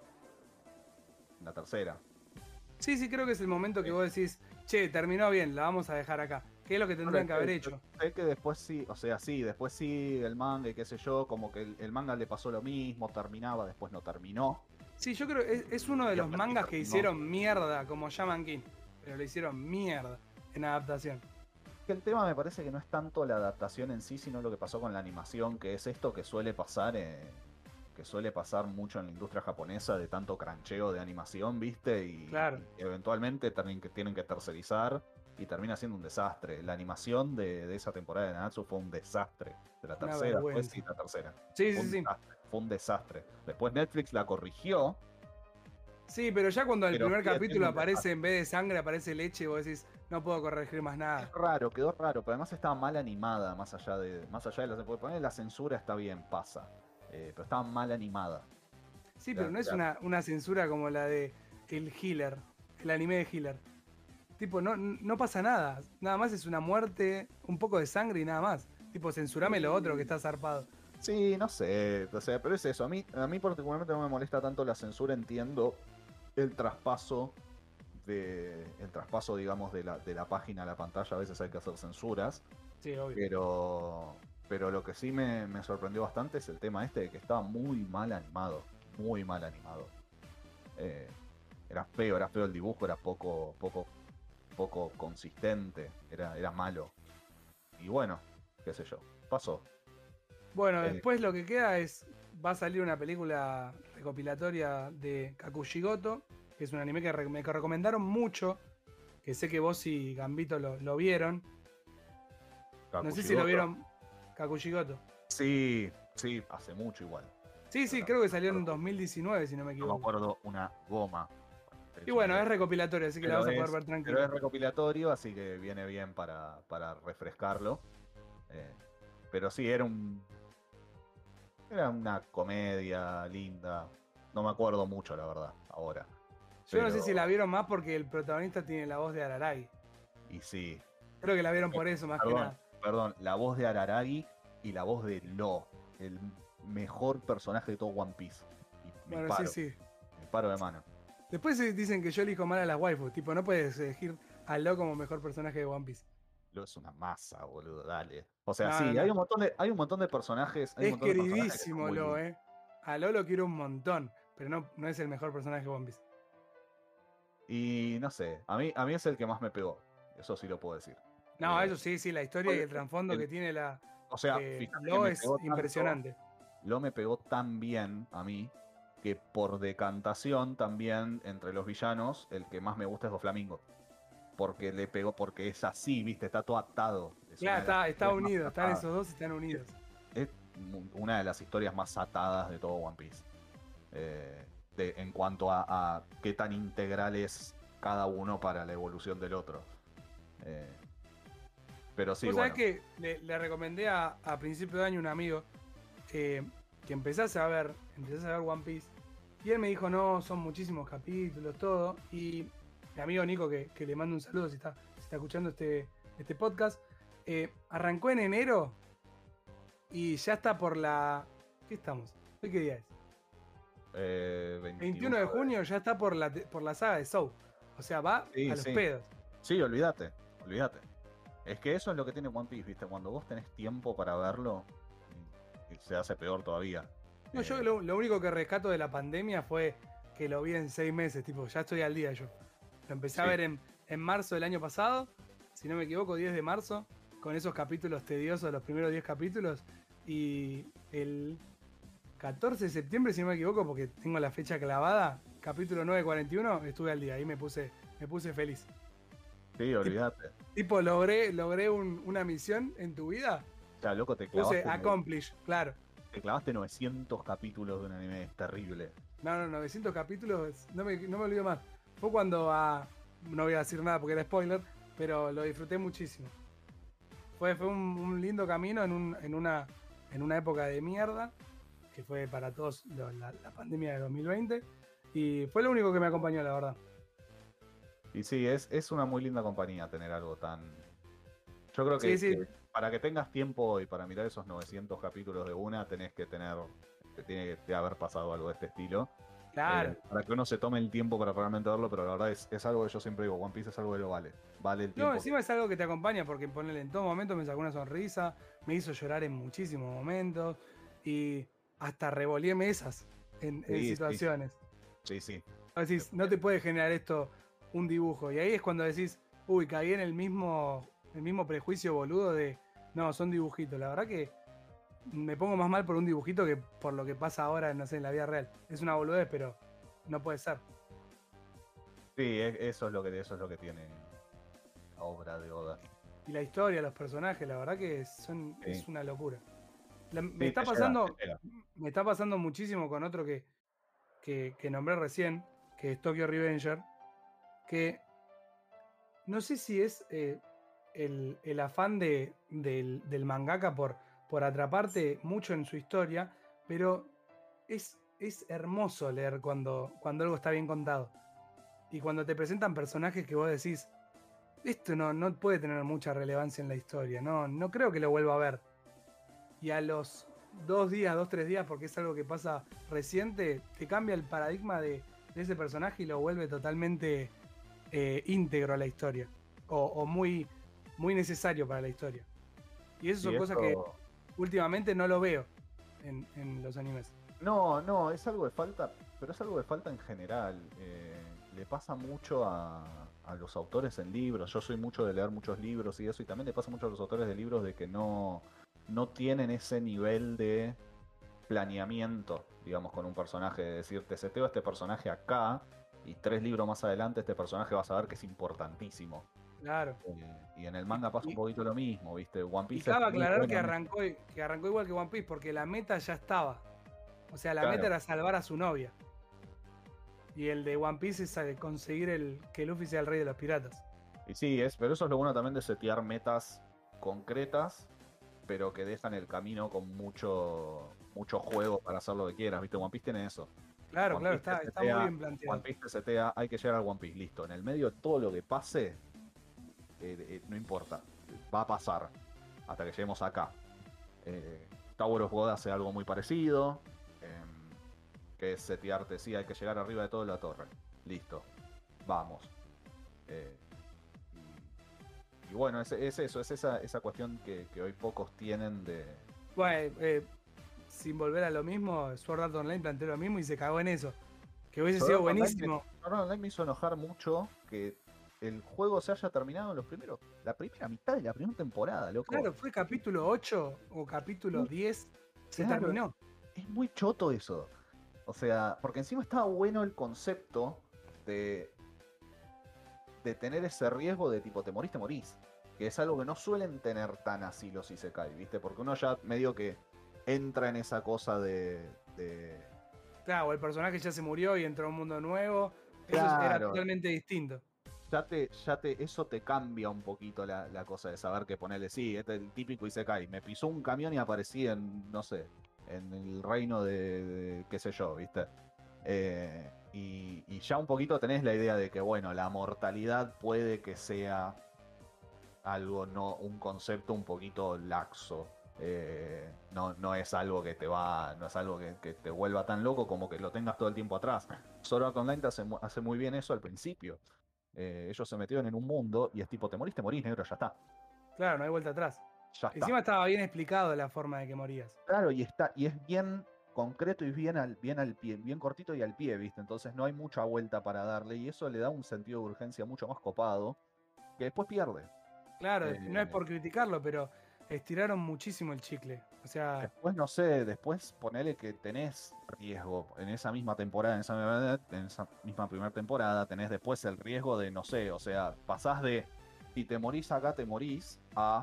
en la tercera. Sí, sí, creo que es el momento que Sí. vos decís, che, terminó bien, la vamos a dejar acá. ¿Qué es lo que Yo tendrían que haber yo hecho? sé que después sí, o sea, sí, después sí, el manga y qué sé yo, como que el manga le pasó lo mismo, terminaba, después no terminó. Sí, yo creo que es uno de Y los ahora sí mangas que terminó. hicieron mierda, como Shaman King. Pero le hicieron mierda en adaptación. Que el tema me parece que no es tanto la adaptación en sí, sino lo que pasó con la animación, que es esto que suele pasar mucho en la industria japonesa de tanto crancheo de animación, ¿viste? Claro, Y eventualmente tienen que tercerizar y termina siendo un desastre. La animación de esa temporada de Nanatsu fue un desastre. De la una tercera, pues sí, vergüenza. la tercera. Sí, Fue sí, un sí. desastre, fue un desastre. Después Netflix la corrigió, Sí, pero ya cuando el pero primer sigue siendo capítulo un aparece, desastre. en vez de sangre, aparece leche, y vos decís, no puedo corregir más nada. Quedó raro, pero además estaba mal animada, más allá de poner la censura está bien, pasa. Pero estaba mal animada. Sí, pero Era- no es era- una censura como la de el Healer, el anime de Healer. Tipo, no pasa nada. Nada más es una muerte, un poco de sangre y nada más. Tipo, censurame lo otro que está zarpado. Sí, no sé, o sea, pero es eso. A mí particularmente no me molesta tanto la censura, entiendo el traspaso digamos, de la página a la pantalla. A veces hay que hacer censuras, Sí, obvio. pero lo que sí me sorprendió bastante es el tema este de que estaba muy mal animado. Eh, era feo el dibujo, era poco consistente, era malo. Y bueno, qué sé yo, pasó. Bueno, Eh, después lo que queda es. Va a salir una película recopilatoria de Kakushigoto, que es un anime que me recomendaron mucho, que sé que vos y Gambito lo vieron. No sé si lo Kakushigoto. vieron, Kakushigoto. Sí, sí, hace mucho igual. Sí, Pero sí, no creo que me salió en acuerdo, 2019, si no me no me equivoco. acuerdo una goma. Y bueno, es recopilatorio, así que la vas a poder ver Pero tranquilo. es recopilatorio, así que viene bien para refrescarlo. Eh, pero sí, era una comedia linda. No me acuerdo mucho, la verdad, ahora. Yo no sé si la Pero, vieron más porque el protagonista tiene la voz de Araragi. y sí. Creo que la vieron por eso, más que Perdón, nada. perdón, la voz de Araragi y la voz de Lo, el mejor personaje de todo One Piece. Y Bueno, sí, sí. me paro de mano. Después dicen que yo elijo mal a las waifus. Tipo, no puedes elegir a Lo como mejor personaje de One Piece. Lo es una masa, boludo, dale. O sea, No, no, sí, no. hay un montón de personajes, hay un Es montón de personajes que son queridísimo muy Lo, lindos. A Lo lo quiero un montón, pero no es el mejor personaje de One Piece. Y no sé, a mí es el que más me pegó. Eso sí lo puedo decir. No, eso sí, sí, la historia y el trasfondo que El- tiene o sea, fíjate que Lo es impresionante. Lo me pegó tan bien a mí, que por decantación también entre los villanos, el que más me gusta es Doflamingo. Porque le pegó, porque es así, viste, está todo atado. Es una Claro, de las está historias más unido, están atadas. esos dos, están unidos. Es una de las historias más atadas de todo One Piece. En cuanto a qué tan integral es cada uno para la evolución del otro. Eh, pero sí, Vos sabés bueno. que le recomendé a principio de año a un amigo que empezase a ver One Piece. Y él me dijo, no, son muchísimos capítulos, todo. Y mi amigo Nico, que le mando un saludo si está escuchando este podcast, arrancó en enero y ya está por la... ¿Qué estamos? ¿Hoy qué día es? 21 de junio ya está por la saga de Soul. O sea, va Sí, a los sí. pedos. Sí, olvídate. Es que eso es lo que tiene One Piece, ¿viste? Cuando vos tenés tiempo para verlo, y se hace peor todavía. No, yo Eh, lo único que rescato de la pandemia fue que lo vi en 6 meses, tipo, ya estoy al día yo. Lo empecé a sí, ver en marzo del año pasado, si no me equivoco, 10 de marzo, con esos capítulos tediosos, los primeros 10 capítulos. Y el 14 de septiembre, si no me equivoco, porque tengo la fecha clavada, capítulo 941, estuve al día, ahí me puse feliz. sí, Tip- olvídate. Tipo, logré una misión en tu vida, O sea, loco, puse accomplish, claro. te clavaste 900 capítulos de un anime, es terrible. No, 900 capítulos, no me olvido más. Fue cuando no voy a decir nada porque era spoiler, pero lo disfruté muchísimo. Fue un lindo camino en una época de mierda, que fue para todos la pandemia de 2020, y fue lo único que me acompañó, la verdad. Y sí, es una muy linda compañía tener algo tan... Yo creo Sí, sí, que para que tengas tiempo y para mirar esos 900 capítulos de una, te tiene que haber pasado algo de este estilo. claro. Para que uno se tome el tiempo para realmente verlo, pero la verdad es algo que yo siempre digo, One Piece es algo que lo vale. Vale el No, tiempo. encima es algo que te acompaña porque ponele, en todo momento me sacó una sonrisa, me hizo llorar en muchísimos momentos y hasta revolé mesas en Sí, sí, situaciones. sí, sí. Vos decís, no te puede generar esto un dibujo. Y ahí es cuando decís, uy, caí en el mismo prejuicio boludo de, no, son dibujitos. La verdad que me pongo más mal por un dibujito que por lo que pasa ahora, no sé, en la vida real. Es una boludez, pero no puede ser. Sí, eso es lo que tiene la obra de Oda. Y la historia, los personajes, la verdad que Sí, es una locura. Me sí, está te pasando, llega. me está pasando muchísimo con otro que nombré recién, que es Tokyo Revenger, que no sé si es el afán del mangaka por atraparte mucho en su historia, pero es hermoso leer cuando algo está bien contado. Y cuando te presentan personajes que vos decís, esto no puede tener mucha relevancia en la historia, no creo que lo vuelva a ver. Y a los 2 días, 3 días, porque es algo que pasa reciente, te cambia el paradigma de ese personaje y lo vuelve totalmente íntegro a la historia. O muy, muy necesario para la historia. Y eso Sí, son cosas que esto... últimamente no lo veo en los animes. No, no, es algo de falta, pero es algo de falta en general. Le pasa mucho a los autores en libros. Yo soy mucho de leer muchos libros y eso, y también le pasa mucho a los autores de libros de que no tienen ese nivel de planeamiento, digamos, con un personaje, de decir, te seteo a este personaje acá, y 3 libros más adelante este personaje va a saber que es importantísimo. Claro. Y en el Y, manga pasa un y- poquito lo mismo, ¿viste? One y Piece es cabe muy aclarar bueno en eso. que arrancó igual que One Piece, porque la meta ya estaba. O sea, la meta Claro. era salvar a su novia. Y el de One Piece es conseguir que Luffy sea el rey de los piratas. Y sí, pero eso es lo bueno también de setear metas concretas, pero que dejan el camino con mucho juego para hacer lo que quieras, ¿viste? One Piece tiene eso. Claro, One claro, Piece te está muy setea, bien One planteado. Piece te setea, hay que llegar al One Piece, listo. En el medio de todo lo que pase, no importa, va a pasar hasta que lleguemos acá. Tower of God hace algo muy parecido, que es setearte, sí, hay que llegar arriba de toda la torre. Listo, vamos. Eh, y bueno, es eso, es esa cuestión que hoy pocos tienen de... Bueno, sin volver a lo mismo, Sword Art Online planteó lo mismo y se cagó en eso. Que hubiese sido buenísimo. Sword Art Online me hizo enojar mucho que el juego se haya terminado en la primera mitad de la primera temporada, loco. Claro, fue capítulo 8 o capítulo 10, se Claro, terminó. es muy choto eso. O sea, porque encima estaba bueno el concepto de, de tener ese riesgo de tipo, te morís. Que es algo que no suelen tener tan así los Isekai, ¿viste? Porque uno ya medio que entra en esa cosa de... Claro, el personaje ya se murió y entró a un mundo nuevo. Eso era Claro, totalmente distinto. eso te cambia un poquito la cosa de saber que ponerle, sí, este es el típico Isekai, me pisó un camión y aparecí en, no sé, en el reino de qué sé yo, ¿viste? Y ya un poquito tenés la idea de que, bueno, la mortalidad puede que sea algo, no, un concepto un poquito laxo. No es algo que no es algo que te vuelva tan loco como que lo tengas todo el tiempo atrás. Sword Art Online hace muy bien eso al principio. Ellos se metieron en un mundo y es tipo, te morís, negro, ya está. Claro, no hay vuelta atrás. Ya está. Encima estaba bien explicado la forma de que morías. Claro, y es bien concreto y bien al pie, bien cortito y al pie, ¿viste? Entonces no hay mucha vuelta para darle y eso le da un sentido de urgencia mucho más copado que después pierde. Claro, no es Eh, por criticarlo, pero estiraron muchísimo el chicle. O sea, Después, no sé, después ponele que tenés riesgo en esa misma temporada, en esa misma primera temporada, tenés después el riesgo de, no sé, o sea, pasás de si te morís acá, te morís, a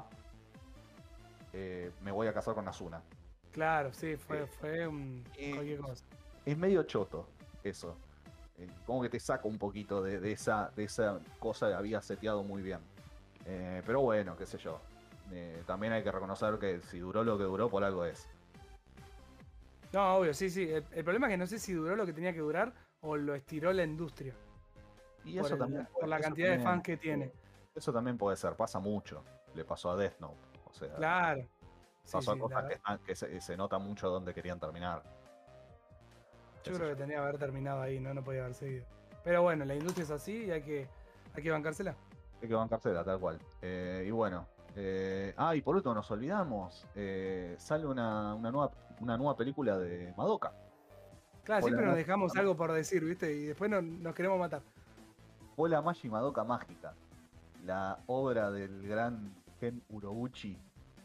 me voy a casar con Asuna. claro, sí, Eh, fue eh, cualquier cosa. es medio choto eso. Como que te saca un poquito de esa cosa que había seteado muy bien. Pero bueno, qué sé yo. También hay que reconocer que si duró lo que duró, por algo es. No, obvio, sí, sí. El problema es que no sé si duró lo que tenía que durar o lo estiró la industria Y eso también por puede, la cantidad de fans que tiene. eso también puede ser, pasa mucho. Le pasó a Death Note. O sea, Claro, sí, pasó a sí. cosas que se nota mucho donde querían terminar. Qué Yo sé creo que yo. tenía que haber terminado ahí, no podía haber seguido. Pero bueno, la industria es así y hay que bancársela. Hay que bancársela, tal cual. Y bueno. Y por último nos olvidamos. Sale una nueva película de Madoka. Claro, Hola, siempre nos dejamos algo por decir, ¿viste? Y después nos queremos matar. Hola Magi Madoka Mágica. La obra del gran Ken Urobuchi,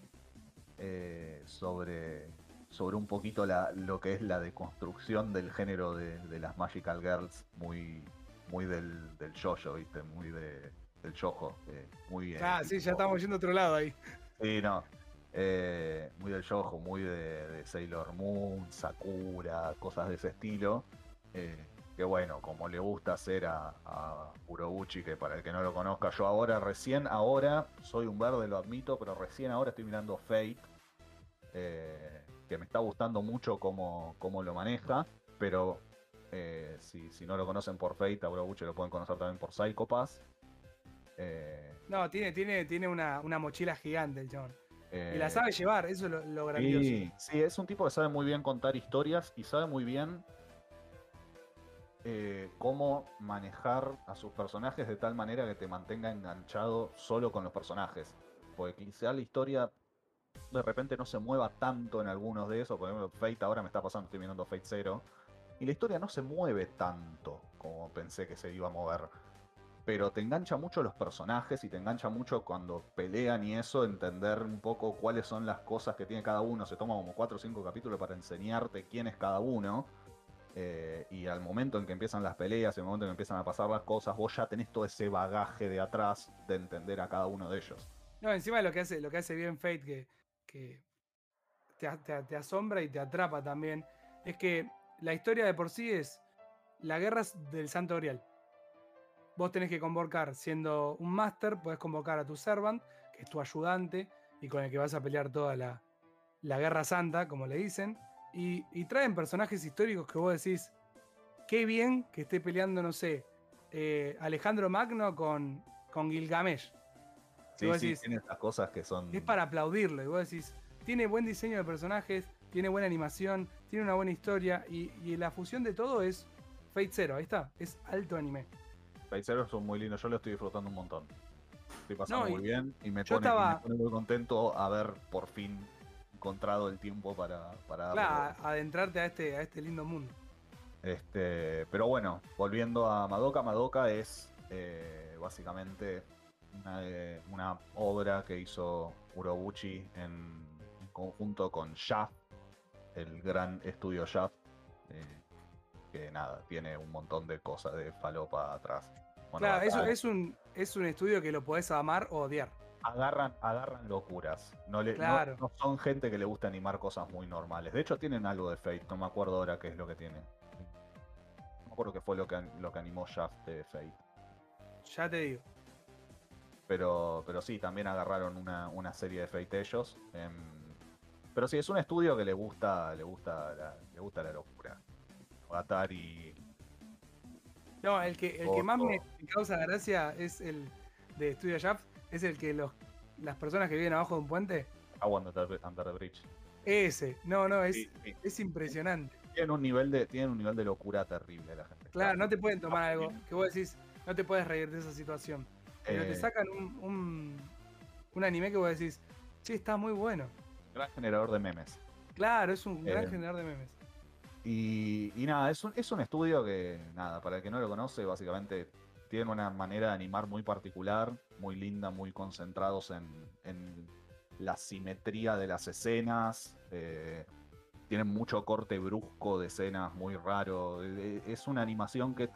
sobre un poquito lo que es la deconstrucción del género de las Magical Girls, muy del yoyo, ¿viste? Muy del yojo, muy bien. Claro, sí, ya estamos yendo a otro lado ahí. Sí, no. Muy del yojo, muy de Sailor Moon, Sakura, cosas de ese estilo. Eh, que bueno, como le gusta hacer a Urobuchi, que para el que no lo conozca, yo ahora, soy un verde, lo admito, pero recién ahora estoy mirando Fate, que me está gustando mucho cómo lo maneja, pero si no lo conocen por Fate, a Urobuchi lo pueden conocer también por Psycho Pass. Eh, No, tiene una mochila gigante el chabón. Y la eh, sabe llevar, eso es lo grandioso. Sí, sí, es un tipo que sabe muy bien contar historias y sabe muy bien cómo manejar a sus personajes de tal manera que te mantenga enganchado solo con los personajes. Porque quizá la historia de repente no se mueva tanto en algunos de esos. Por ejemplo, Fate ahora me está pasando, estoy mirando Fate 0. Y la historia no se mueve tanto como pensé que se iba a mover. pero te engancha mucho los personajes y te engancha mucho cuando pelean y eso, entender un poco cuáles son las cosas que tiene cada uno. Se toma como 4 o 5 capítulos para enseñarte quién es cada uno. Y al momento en que empiezan las peleas, el momento en que empiezan a pasar las cosas, vos ya tenés todo ese bagaje de atrás de entender a cada uno de ellos. No, encima lo que hace bien Fate, que te asombra y te atrapa también, es que la historia de por sí es la guerra del Santo Grial. Vos tenés que convocar, siendo un máster, podés convocar a tu servant, que es tu ayudante y con el que vas a pelear toda la Guerra Santa, como le dicen, y traen personajes históricos que vos decís, qué bien que esté peleando, no sé, Alejandro Magno con Gilgamesh. Y Sí, vos sí, decís, tiene estas cosas que es son. para aplaudirlo. Y vos decís, tiene buen diseño de personajes, tiene buena animación, tiene una buena historia. Y la fusión de todo es Fate Zero. Ahí está, es alto anime. Paiseros son muy lindos, yo lo estoy disfrutando un montón. Estoy pasando No, muy y bien y yo me estaba, pone muy contento haber por fin encontrado el tiempo para darle bola. claro, adentrarte a este lindo mundo. Pero bueno, volviendo a Madoka, Madoka es básicamente una obra que hizo Urobuchi en conjunto con Shaft, el gran estudio Shaft, que nada, tiene un montón de cosas de falopa atrás. Claro, eso Monogatari. es un estudio que lo podés amar o odiar. Agarran locuras. Claro. No son gente que le gusta animar cosas muy normales. De hecho, tienen algo de Fate. No me acuerdo ahora qué es lo que tienen. No me acuerdo qué fue lo que animó Shaft de Fate. Ya te digo. Pero sí, también agarraron una serie de Fate ellos. Pero sí, es un estudio que le gusta la locura. Atari. No, el que más me causa gracia es el de Studio Shaft, es el que las personas que viven abajo de un puente. Under the Bridge. Ese, no, Sí, sí. es impresionante. Tienen un nivel de locura terrible la gente. Claro, no te pueden Está tomar muy algo bien. que vos decís, no te puedes reír de esa situación. Pero te Eh, sacan un anime que vos decís, sí, está muy bueno. Gran generador de memes. Claro, es un gran Eh, generador de memes. y nada, es un estudio que, nada, para el que no lo conoce, básicamente tiene una manera de animar muy particular, muy linda, muy concentrados en la simetría de las escenas. Tienen mucho corte brusco de escenas, muy raro. Es una animación que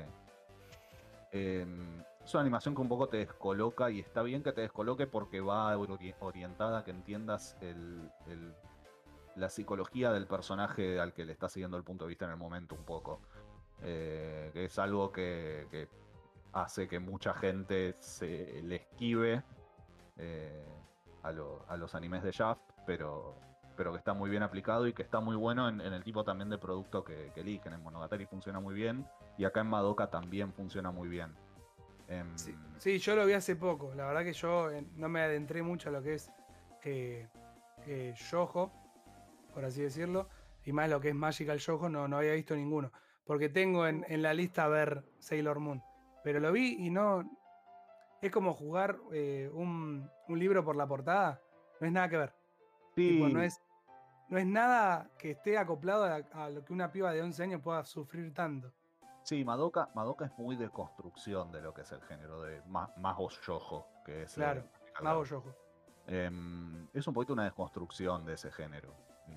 es una animación que un poco te descoloca y está bien que te descoloque porque va orientada a que entiendas la psicología del personaje al que le está siguiendo el punto de vista en el momento un poco. Que es algo que hace que mucha gente se le esquive eh, a los animes de Shaft, pero que está muy bien aplicado y que está muy bueno en el tipo también de producto que eligen. En Monogatari funciona muy bien y acá en Madoka también funciona muy bien. Sí, Em, sí, yo lo vi hace poco. La verdad que yo no me adentré mucho a lo que es eh, Yojo, por así decirlo, y más lo que es Magical Yojo, no había visto ninguno. Porque tengo en la lista ver Sailor Moon. Pero lo vi y no. Es como jugar un libro por la portada. No es nada que ver. Tipo, sí, no es nada que esté acoplado a lo que una piba de 11 años pueda sufrir tanto. sí, Madoka es muy de construcción de lo que es el género de Mago Shoujo, que es Claro, Magical Mago Girl. Yojo. Es un poquito una desconstrucción de ese género.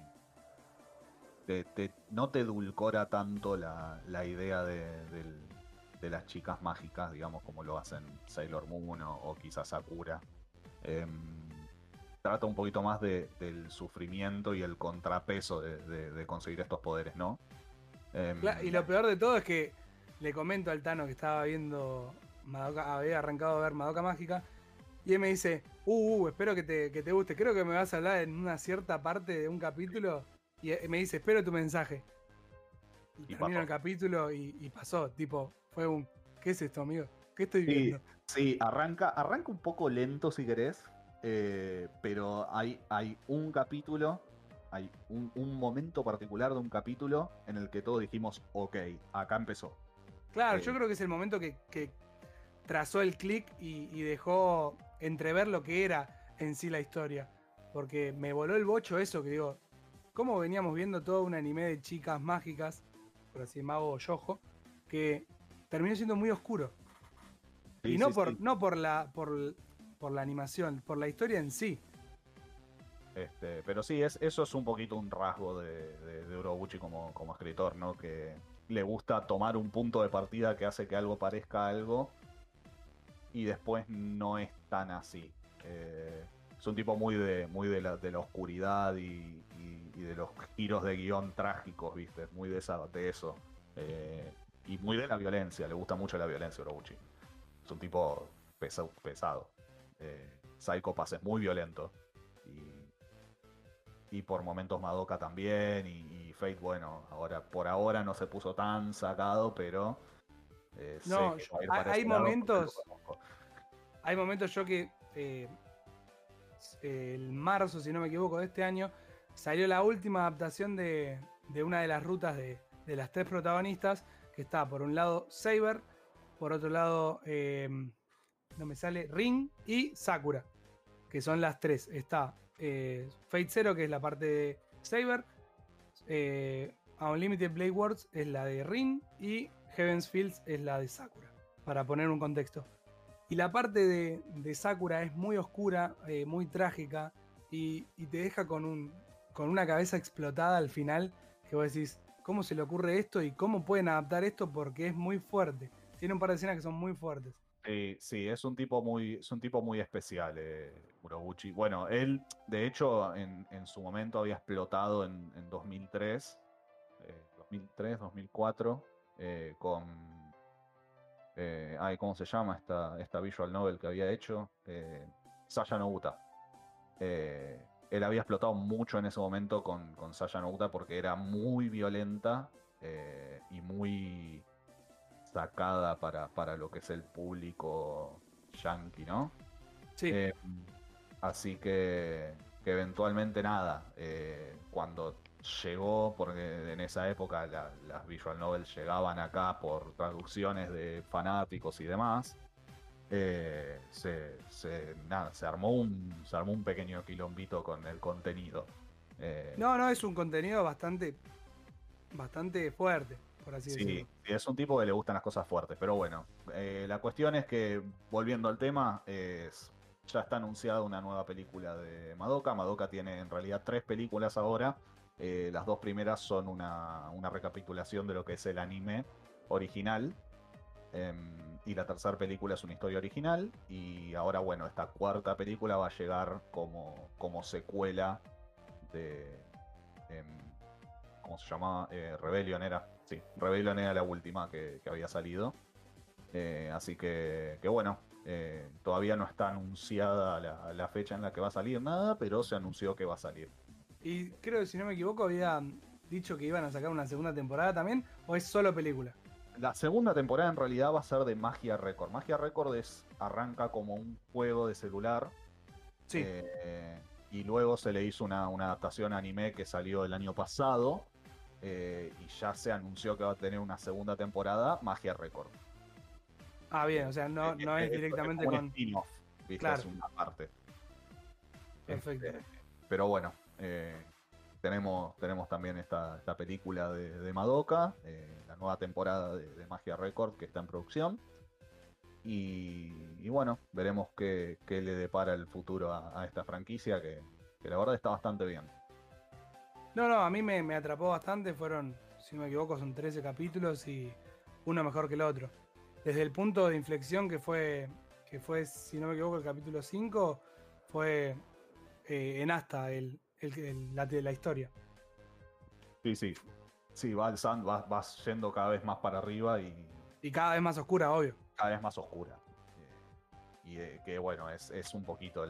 No te edulcora tanto la idea de las chicas mágicas, digamos, como lo hacen Sailor Moon o quizás Sakura. Em, Trata un poquito más del sufrimiento y el contrapeso de conseguir estos poderes, ¿no? Y Em, lo peor de todo es que le comento al Tano que estaba viendo Madoka, había arrancado a ver Madoka Mágica, y él me dice, espero que te guste, creo que me vas a hablar en una cierta parte de un capítulo, y me dice, espero tu mensaje. Y y termino el pasó. capítulo y pasó, tipo, fue un, ¿qué es esto, amigo? ¿Qué estoy Sí, viendo? sí, arranca un poco lento si querés, pero hay un capítulo, hay un momento particular de un capítulo en el que todos dijimos, ok, acá empezó. Claro, yo Eh, creo que es el momento que trazó el clic y dejó entrever lo que era en sí la historia. Porque me voló el bocho eso que digo, ¿cómo veníamos viendo todo un anime de chicas mágicas, por así mago o yojo, que terminó siendo muy oscuro? Y Sí, no sí, sí. por la animación, por la historia en sí. Pero sí, eso es un poquito un rasgo de Urobuchi como escritor, ¿no? Que le gusta tomar un punto de partida que hace que algo parezca algo y después no es tan así. Es un tipo muy de la oscuridad y de los giros de guión trágicos, ¿viste? Muy de eso. Eh, y muy de la violencia, le gusta mucho la violencia a Urobuchi. Es un tipo pesado. Psycho Pass es muy violento. Y por momentos Madoka también. Y Fate, bueno, por ahora no se puso tan sacado, pero sé No, que va a ir para ese hay lado porque lo momentos. conozco. Hay momentos yo que el marzo, si no me equivoco, de este año, salió la última adaptación de una de las rutas de las tres protagonistas, que está por un lado Saber, por otro lado, no me sale, Rin y Sakura, que son las tres. Está Fate Zero, que es la parte de Saber, Unlimited Blade Works es la de Rin y Heaven's Fields es la de Sakura, para poner un contexto. Y la parte de Sakura es muy oscura, muy trágica y te deja con una cabeza explotada al final que vos decís, ¿cómo se le ocurre esto y cómo pueden adaptar esto? Porque es muy fuerte. Tiene un par de escenas que son muy fuertes. Sí, es un tipo muy especial, Urobuchi. Bueno, él, de hecho, en su momento había explotado en 2003, 2004, con ¿cómo se llama esta visual novel que había hecho? Saya no Uta. Él había explotado mucho en ese momento con Saya no Uta porque era muy violenta y muy sacada para lo que es el público yankee, ¿no? Sí, Eh, así que eventualmente nada, cuando llegó, porque en esa época las visual novels llegaban acá por traducciones de fanáticos y demás, nada, se armó un pequeño quilombito con el contenido. Eh, no, es un contenido bastante fuerte, por así sí, decirlo. sí, es un tipo que le gustan las cosas fuertes, pero bueno, la cuestión es que, volviendo al tema, ya está anunciada una nueva película de Madoka. Madoka tiene en realidad tres películas ahora. Las dos primeras son una recapitulación de lo que es el anime original. Y la tercera película es una historia original. Y ahora, bueno, esta cuarta película va a llegar como secuela de. em, ¿Cómo se llama? Rebellion era. Sí, Rebellion era la última que había salido. Así que bueno, todavía no está anunciada la fecha en la que va a salir nada, pero se anunció que va a salir. Y creo que si no me equivoco había dicho que iban a sacar una segunda temporada también, o es solo película. La segunda temporada en realidad va a ser de Magia Record. Magia Record arranca como un juego de celular. Sí. eh, y luego se le hizo una adaptación anime que salió el año pasado. Y ya se anunció que va a tener una segunda temporada, Magia Record. Ah, bien, o sea, no es Es directamente como un con. spin-off, ¿viste? Es Claro, una parte. perfecto. Pero bueno, tenemos también esta película de Madoka, la nueva temporada de Magia Record que está en producción. Y bueno, veremos qué le depara el futuro a esta franquicia que la verdad está bastante bien. No, a mí me atrapó bastante. Fueron, si no me equivoco, son 13 capítulos y uno mejor que el otro. Desde el punto de inflexión que fue, si no me equivoco, el capítulo 5 fue en Asta la historia. Sí, sí, sí, va alzando, va yendo cada vez más para arriba y Y cada vez más oscura, obvio. cada vez más oscura. Que bueno, es un poquito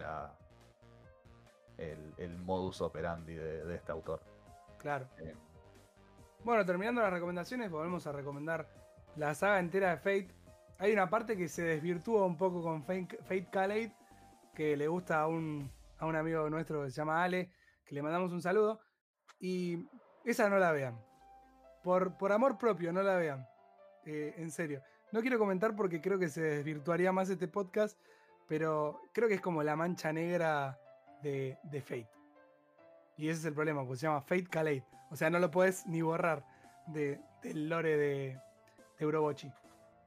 el modus operandi de este autor. Claro. Eh, Bueno, terminando las recomendaciones, volvemos a recomendar la saga entera de Fate. Hay una parte que se desvirtúa un poco con Fate Calade, que le gusta a un amigo nuestro que se llama Ale, que le mandamos un saludo. Y esa no la vean. Por amor propio, no la vean. En serio. No quiero comentar porque creo que se desvirtuaría más este podcast, pero creo que es como la mancha negra de Fate. Y ese es el problema, porque se llama Fate Calade. O sea, no lo puedes ni borrar del lore de Urobochi.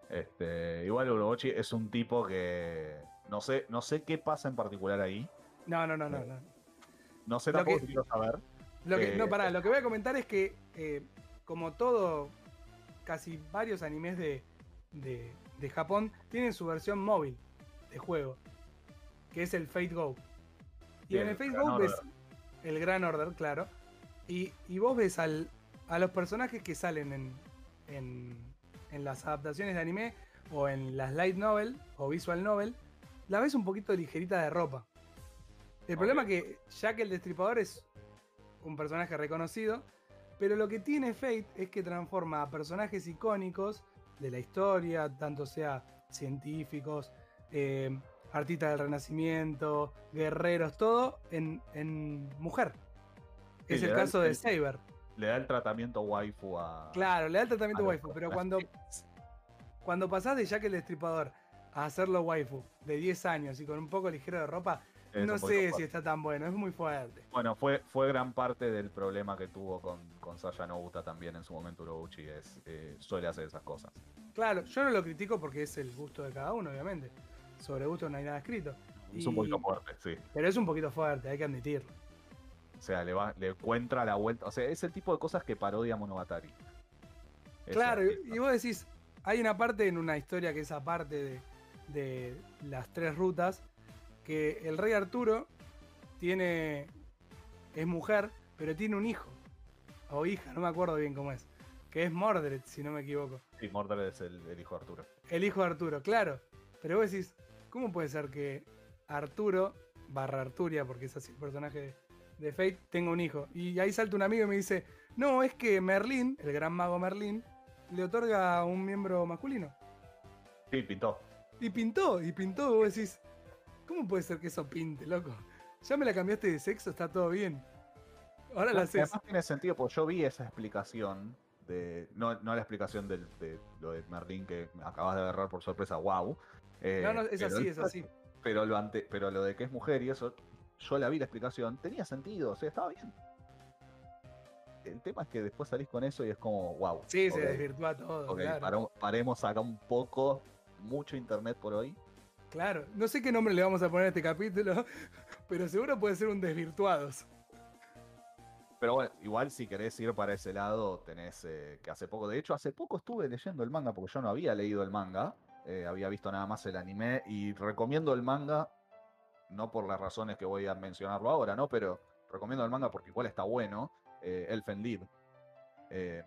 Igual Urobochi es un tipo que no sé qué pasa en particular ahí. No, no, no, no, Eh, no. no sé Lo tampoco que, si quiero saber. no, Eh, pará, lo que voy a comentar es que, como todo, casi varios animes de Japón tienen su versión móvil de juego, que es el Fate Go. sí, Y en el el Fate Gran Go Order. ves el Gran Order, claro. Y vos ves a los personajes que salen en, en las adaptaciones de anime o en las light novel o visual novel, la ves un poquito ligerita de ropa. El Ok. problema es que Jack el Destripador es un personaje reconocido, pero lo que tiene Fate es que transforma a personajes icónicos de la historia, tanto sea científicos, artistas del Renacimiento, guerreros, todo en mujer. Sí, Es el caso de Saber. le da el tratamiento waifu Claro, le da el a tratamiento los waifu, pero personajes. cuando pasás de Jack el Destripador a hacerlo waifu de 10 años y con un poco ligero de ropa, Es no un poquito sé si fuerte. está tan bueno, es muy fuerte. Bueno, fue gran parte del problema que tuvo con Sasha Nobuta también en su momento Urobuchi, suele hacer esas cosas. Claro, yo no lo critico porque es el gusto de cada uno, obviamente. Sobre gusto no hay nada escrito. Es un poquito Y, fuerte, sí. pero es un poquito fuerte, hay que admitirlo. O sea, le encuentra la vuelta. O sea, es el tipo de cosas que parodia Monogatari. Ese Claro, artista. y vos decís, hay una parte en una historia que es aparte de las tres rutas, que el rey Arturo es mujer, pero tiene un hijo, o hija, no me acuerdo bien cómo es, que es Mordred, si no me equivoco. Sí, Mordred es el hijo de Arturo. El hijo de Arturo, claro. Pero vos decís, ¿cómo puede ser que Arturo, barra Arturia, porque es así el personaje de Fate, tenga un hijo? Y ahí salta un amigo y me dice, no, es que Merlín, el gran mago Merlín, le otorga un miembro masculino. Sí, pintó. Y pintó, vos decís, ¿cómo puede ser que eso pinte, loco? Ya me la cambiaste de sexo, está todo bien. Ahora la Claro, y haces. además tiene sentido, porque yo vi esa explicación no la explicación de lo de Merlín que acabas de agarrar por sorpresa, wow. No, no, es Pero, así, es así. pero lo de que es mujer y eso, yo la vi la explicación, tenía sentido, o sea, estaba bien. El tema es que después salís con eso y es como, wow, Sí, se ok, desvirtúa todo, ok, claro. paremos acá un poco, mucho internet por hoy. Claro, no sé qué nombre le vamos a poner a este capítulo, pero seguro puede ser un desvirtuados. Pero bueno, igual si querés ir para ese lado, tenés que hace poco, de hecho, hace poco estuve leyendo el manga, porque yo no había leído el manga, había visto nada más el anime, y recomiendo el manga, no por las razones que voy a mencionarlo ahora, ¿no? Pero recomiendo el manga porque igual está bueno, Elfen Lied, eh,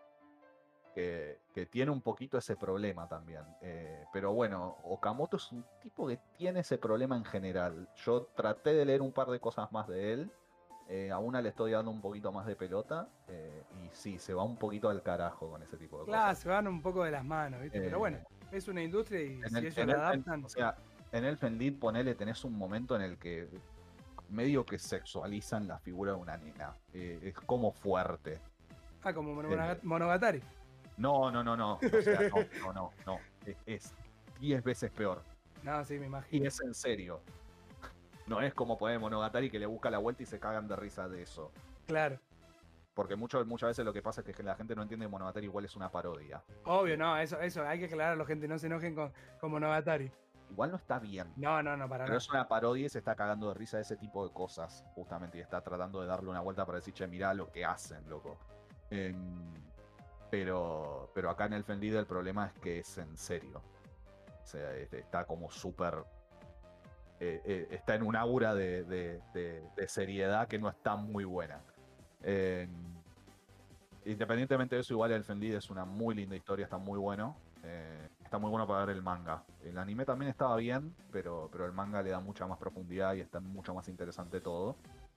que tiene un poquito ese problema también. Pero bueno, Okamoto es un tipo que tiene ese problema en general. Yo traté de leer un par de cosas más de él. A una le estoy dando un poquito más de pelota. Y sí, se va un poquito al carajo con ese tipo de Claro, cosas. se van un poco de las manos, ¿viste? Pero bueno, Eh, es una industria y en si el, ellos en la Elfen, adaptan. o sea, en Elfen Lied, ponele, tenés un momento en el que medio que sexualizan la figura de una nena. Es como fuerte. Ah, como Eh, Monogatari. No, no, no, no. O sea, no, no, no, no. Es 10 veces peor. No, sí, me Y imagino. es en serio. No es como poner Monogatari que le busca la vuelta y se cagan de risa de eso. Claro. Porque muchas veces lo que pasa es que la gente no entiende que Monogatari igual es una parodia. Obvio, no, eso, hay que aclararlo, gente, no se enojen con Monogatari. Igual no está bien. No, no, no, para Pero nada. es una parodia y se está cagando de risa de ese tipo de cosas, justamente. Y está tratando de darle una vuelta para decir, che, mirá lo que hacen, loco. Em, pero acá en el Fenlido el problema es que es en serio. O sea, está como súper está en un aura de seriedad que no está muy buena. Eh, Independientemente de eso, igual el Fenlid es una muy linda historia, está muy bueno. Está muy bueno para ver el manga. El anime también estaba bien, pero el manga le da mucha más profundidad y está mucho más interesante todo.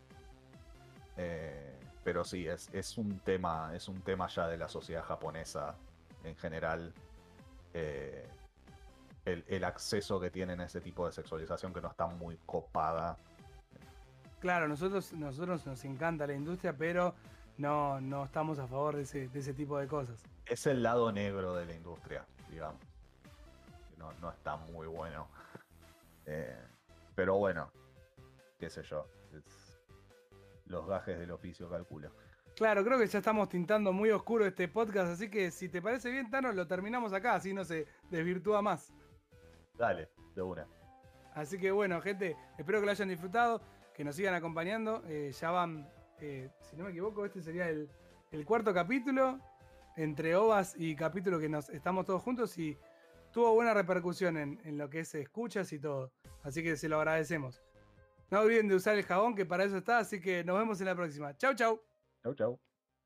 Pero sí, es un tema ya de la sociedad japonesa en general. eh, el acceso que tienen a ese tipo de sexualización que no está muy copada. Claro, nosotros nos encanta la industria, pero no estamos a favor de ese tipo de cosas. Es el lado negro de la industria, digamos. No, no está muy bueno. Eh, pero bueno, qué sé yo. Los gajes del oficio, calculo. Claro, creo que ya estamos tintando muy oscuro este podcast, así que si te parece bien, Tano, lo terminamos acá, así no se desvirtúa más. Dale, de una. Así que bueno, gente, espero que lo hayan disfrutado, que nos sigan acompañando. Ya van, si no me equivoco, este sería el cuarto capítulo, entre ovas y capítulo que nos estamos todos juntos y tuvo buena repercusión en lo que es escuchas y todo. Así que se lo agradecemos. No olviden de usar el jabón, que para eso está, así que nos vemos en la próxima. Chau, chau. Chau, chau.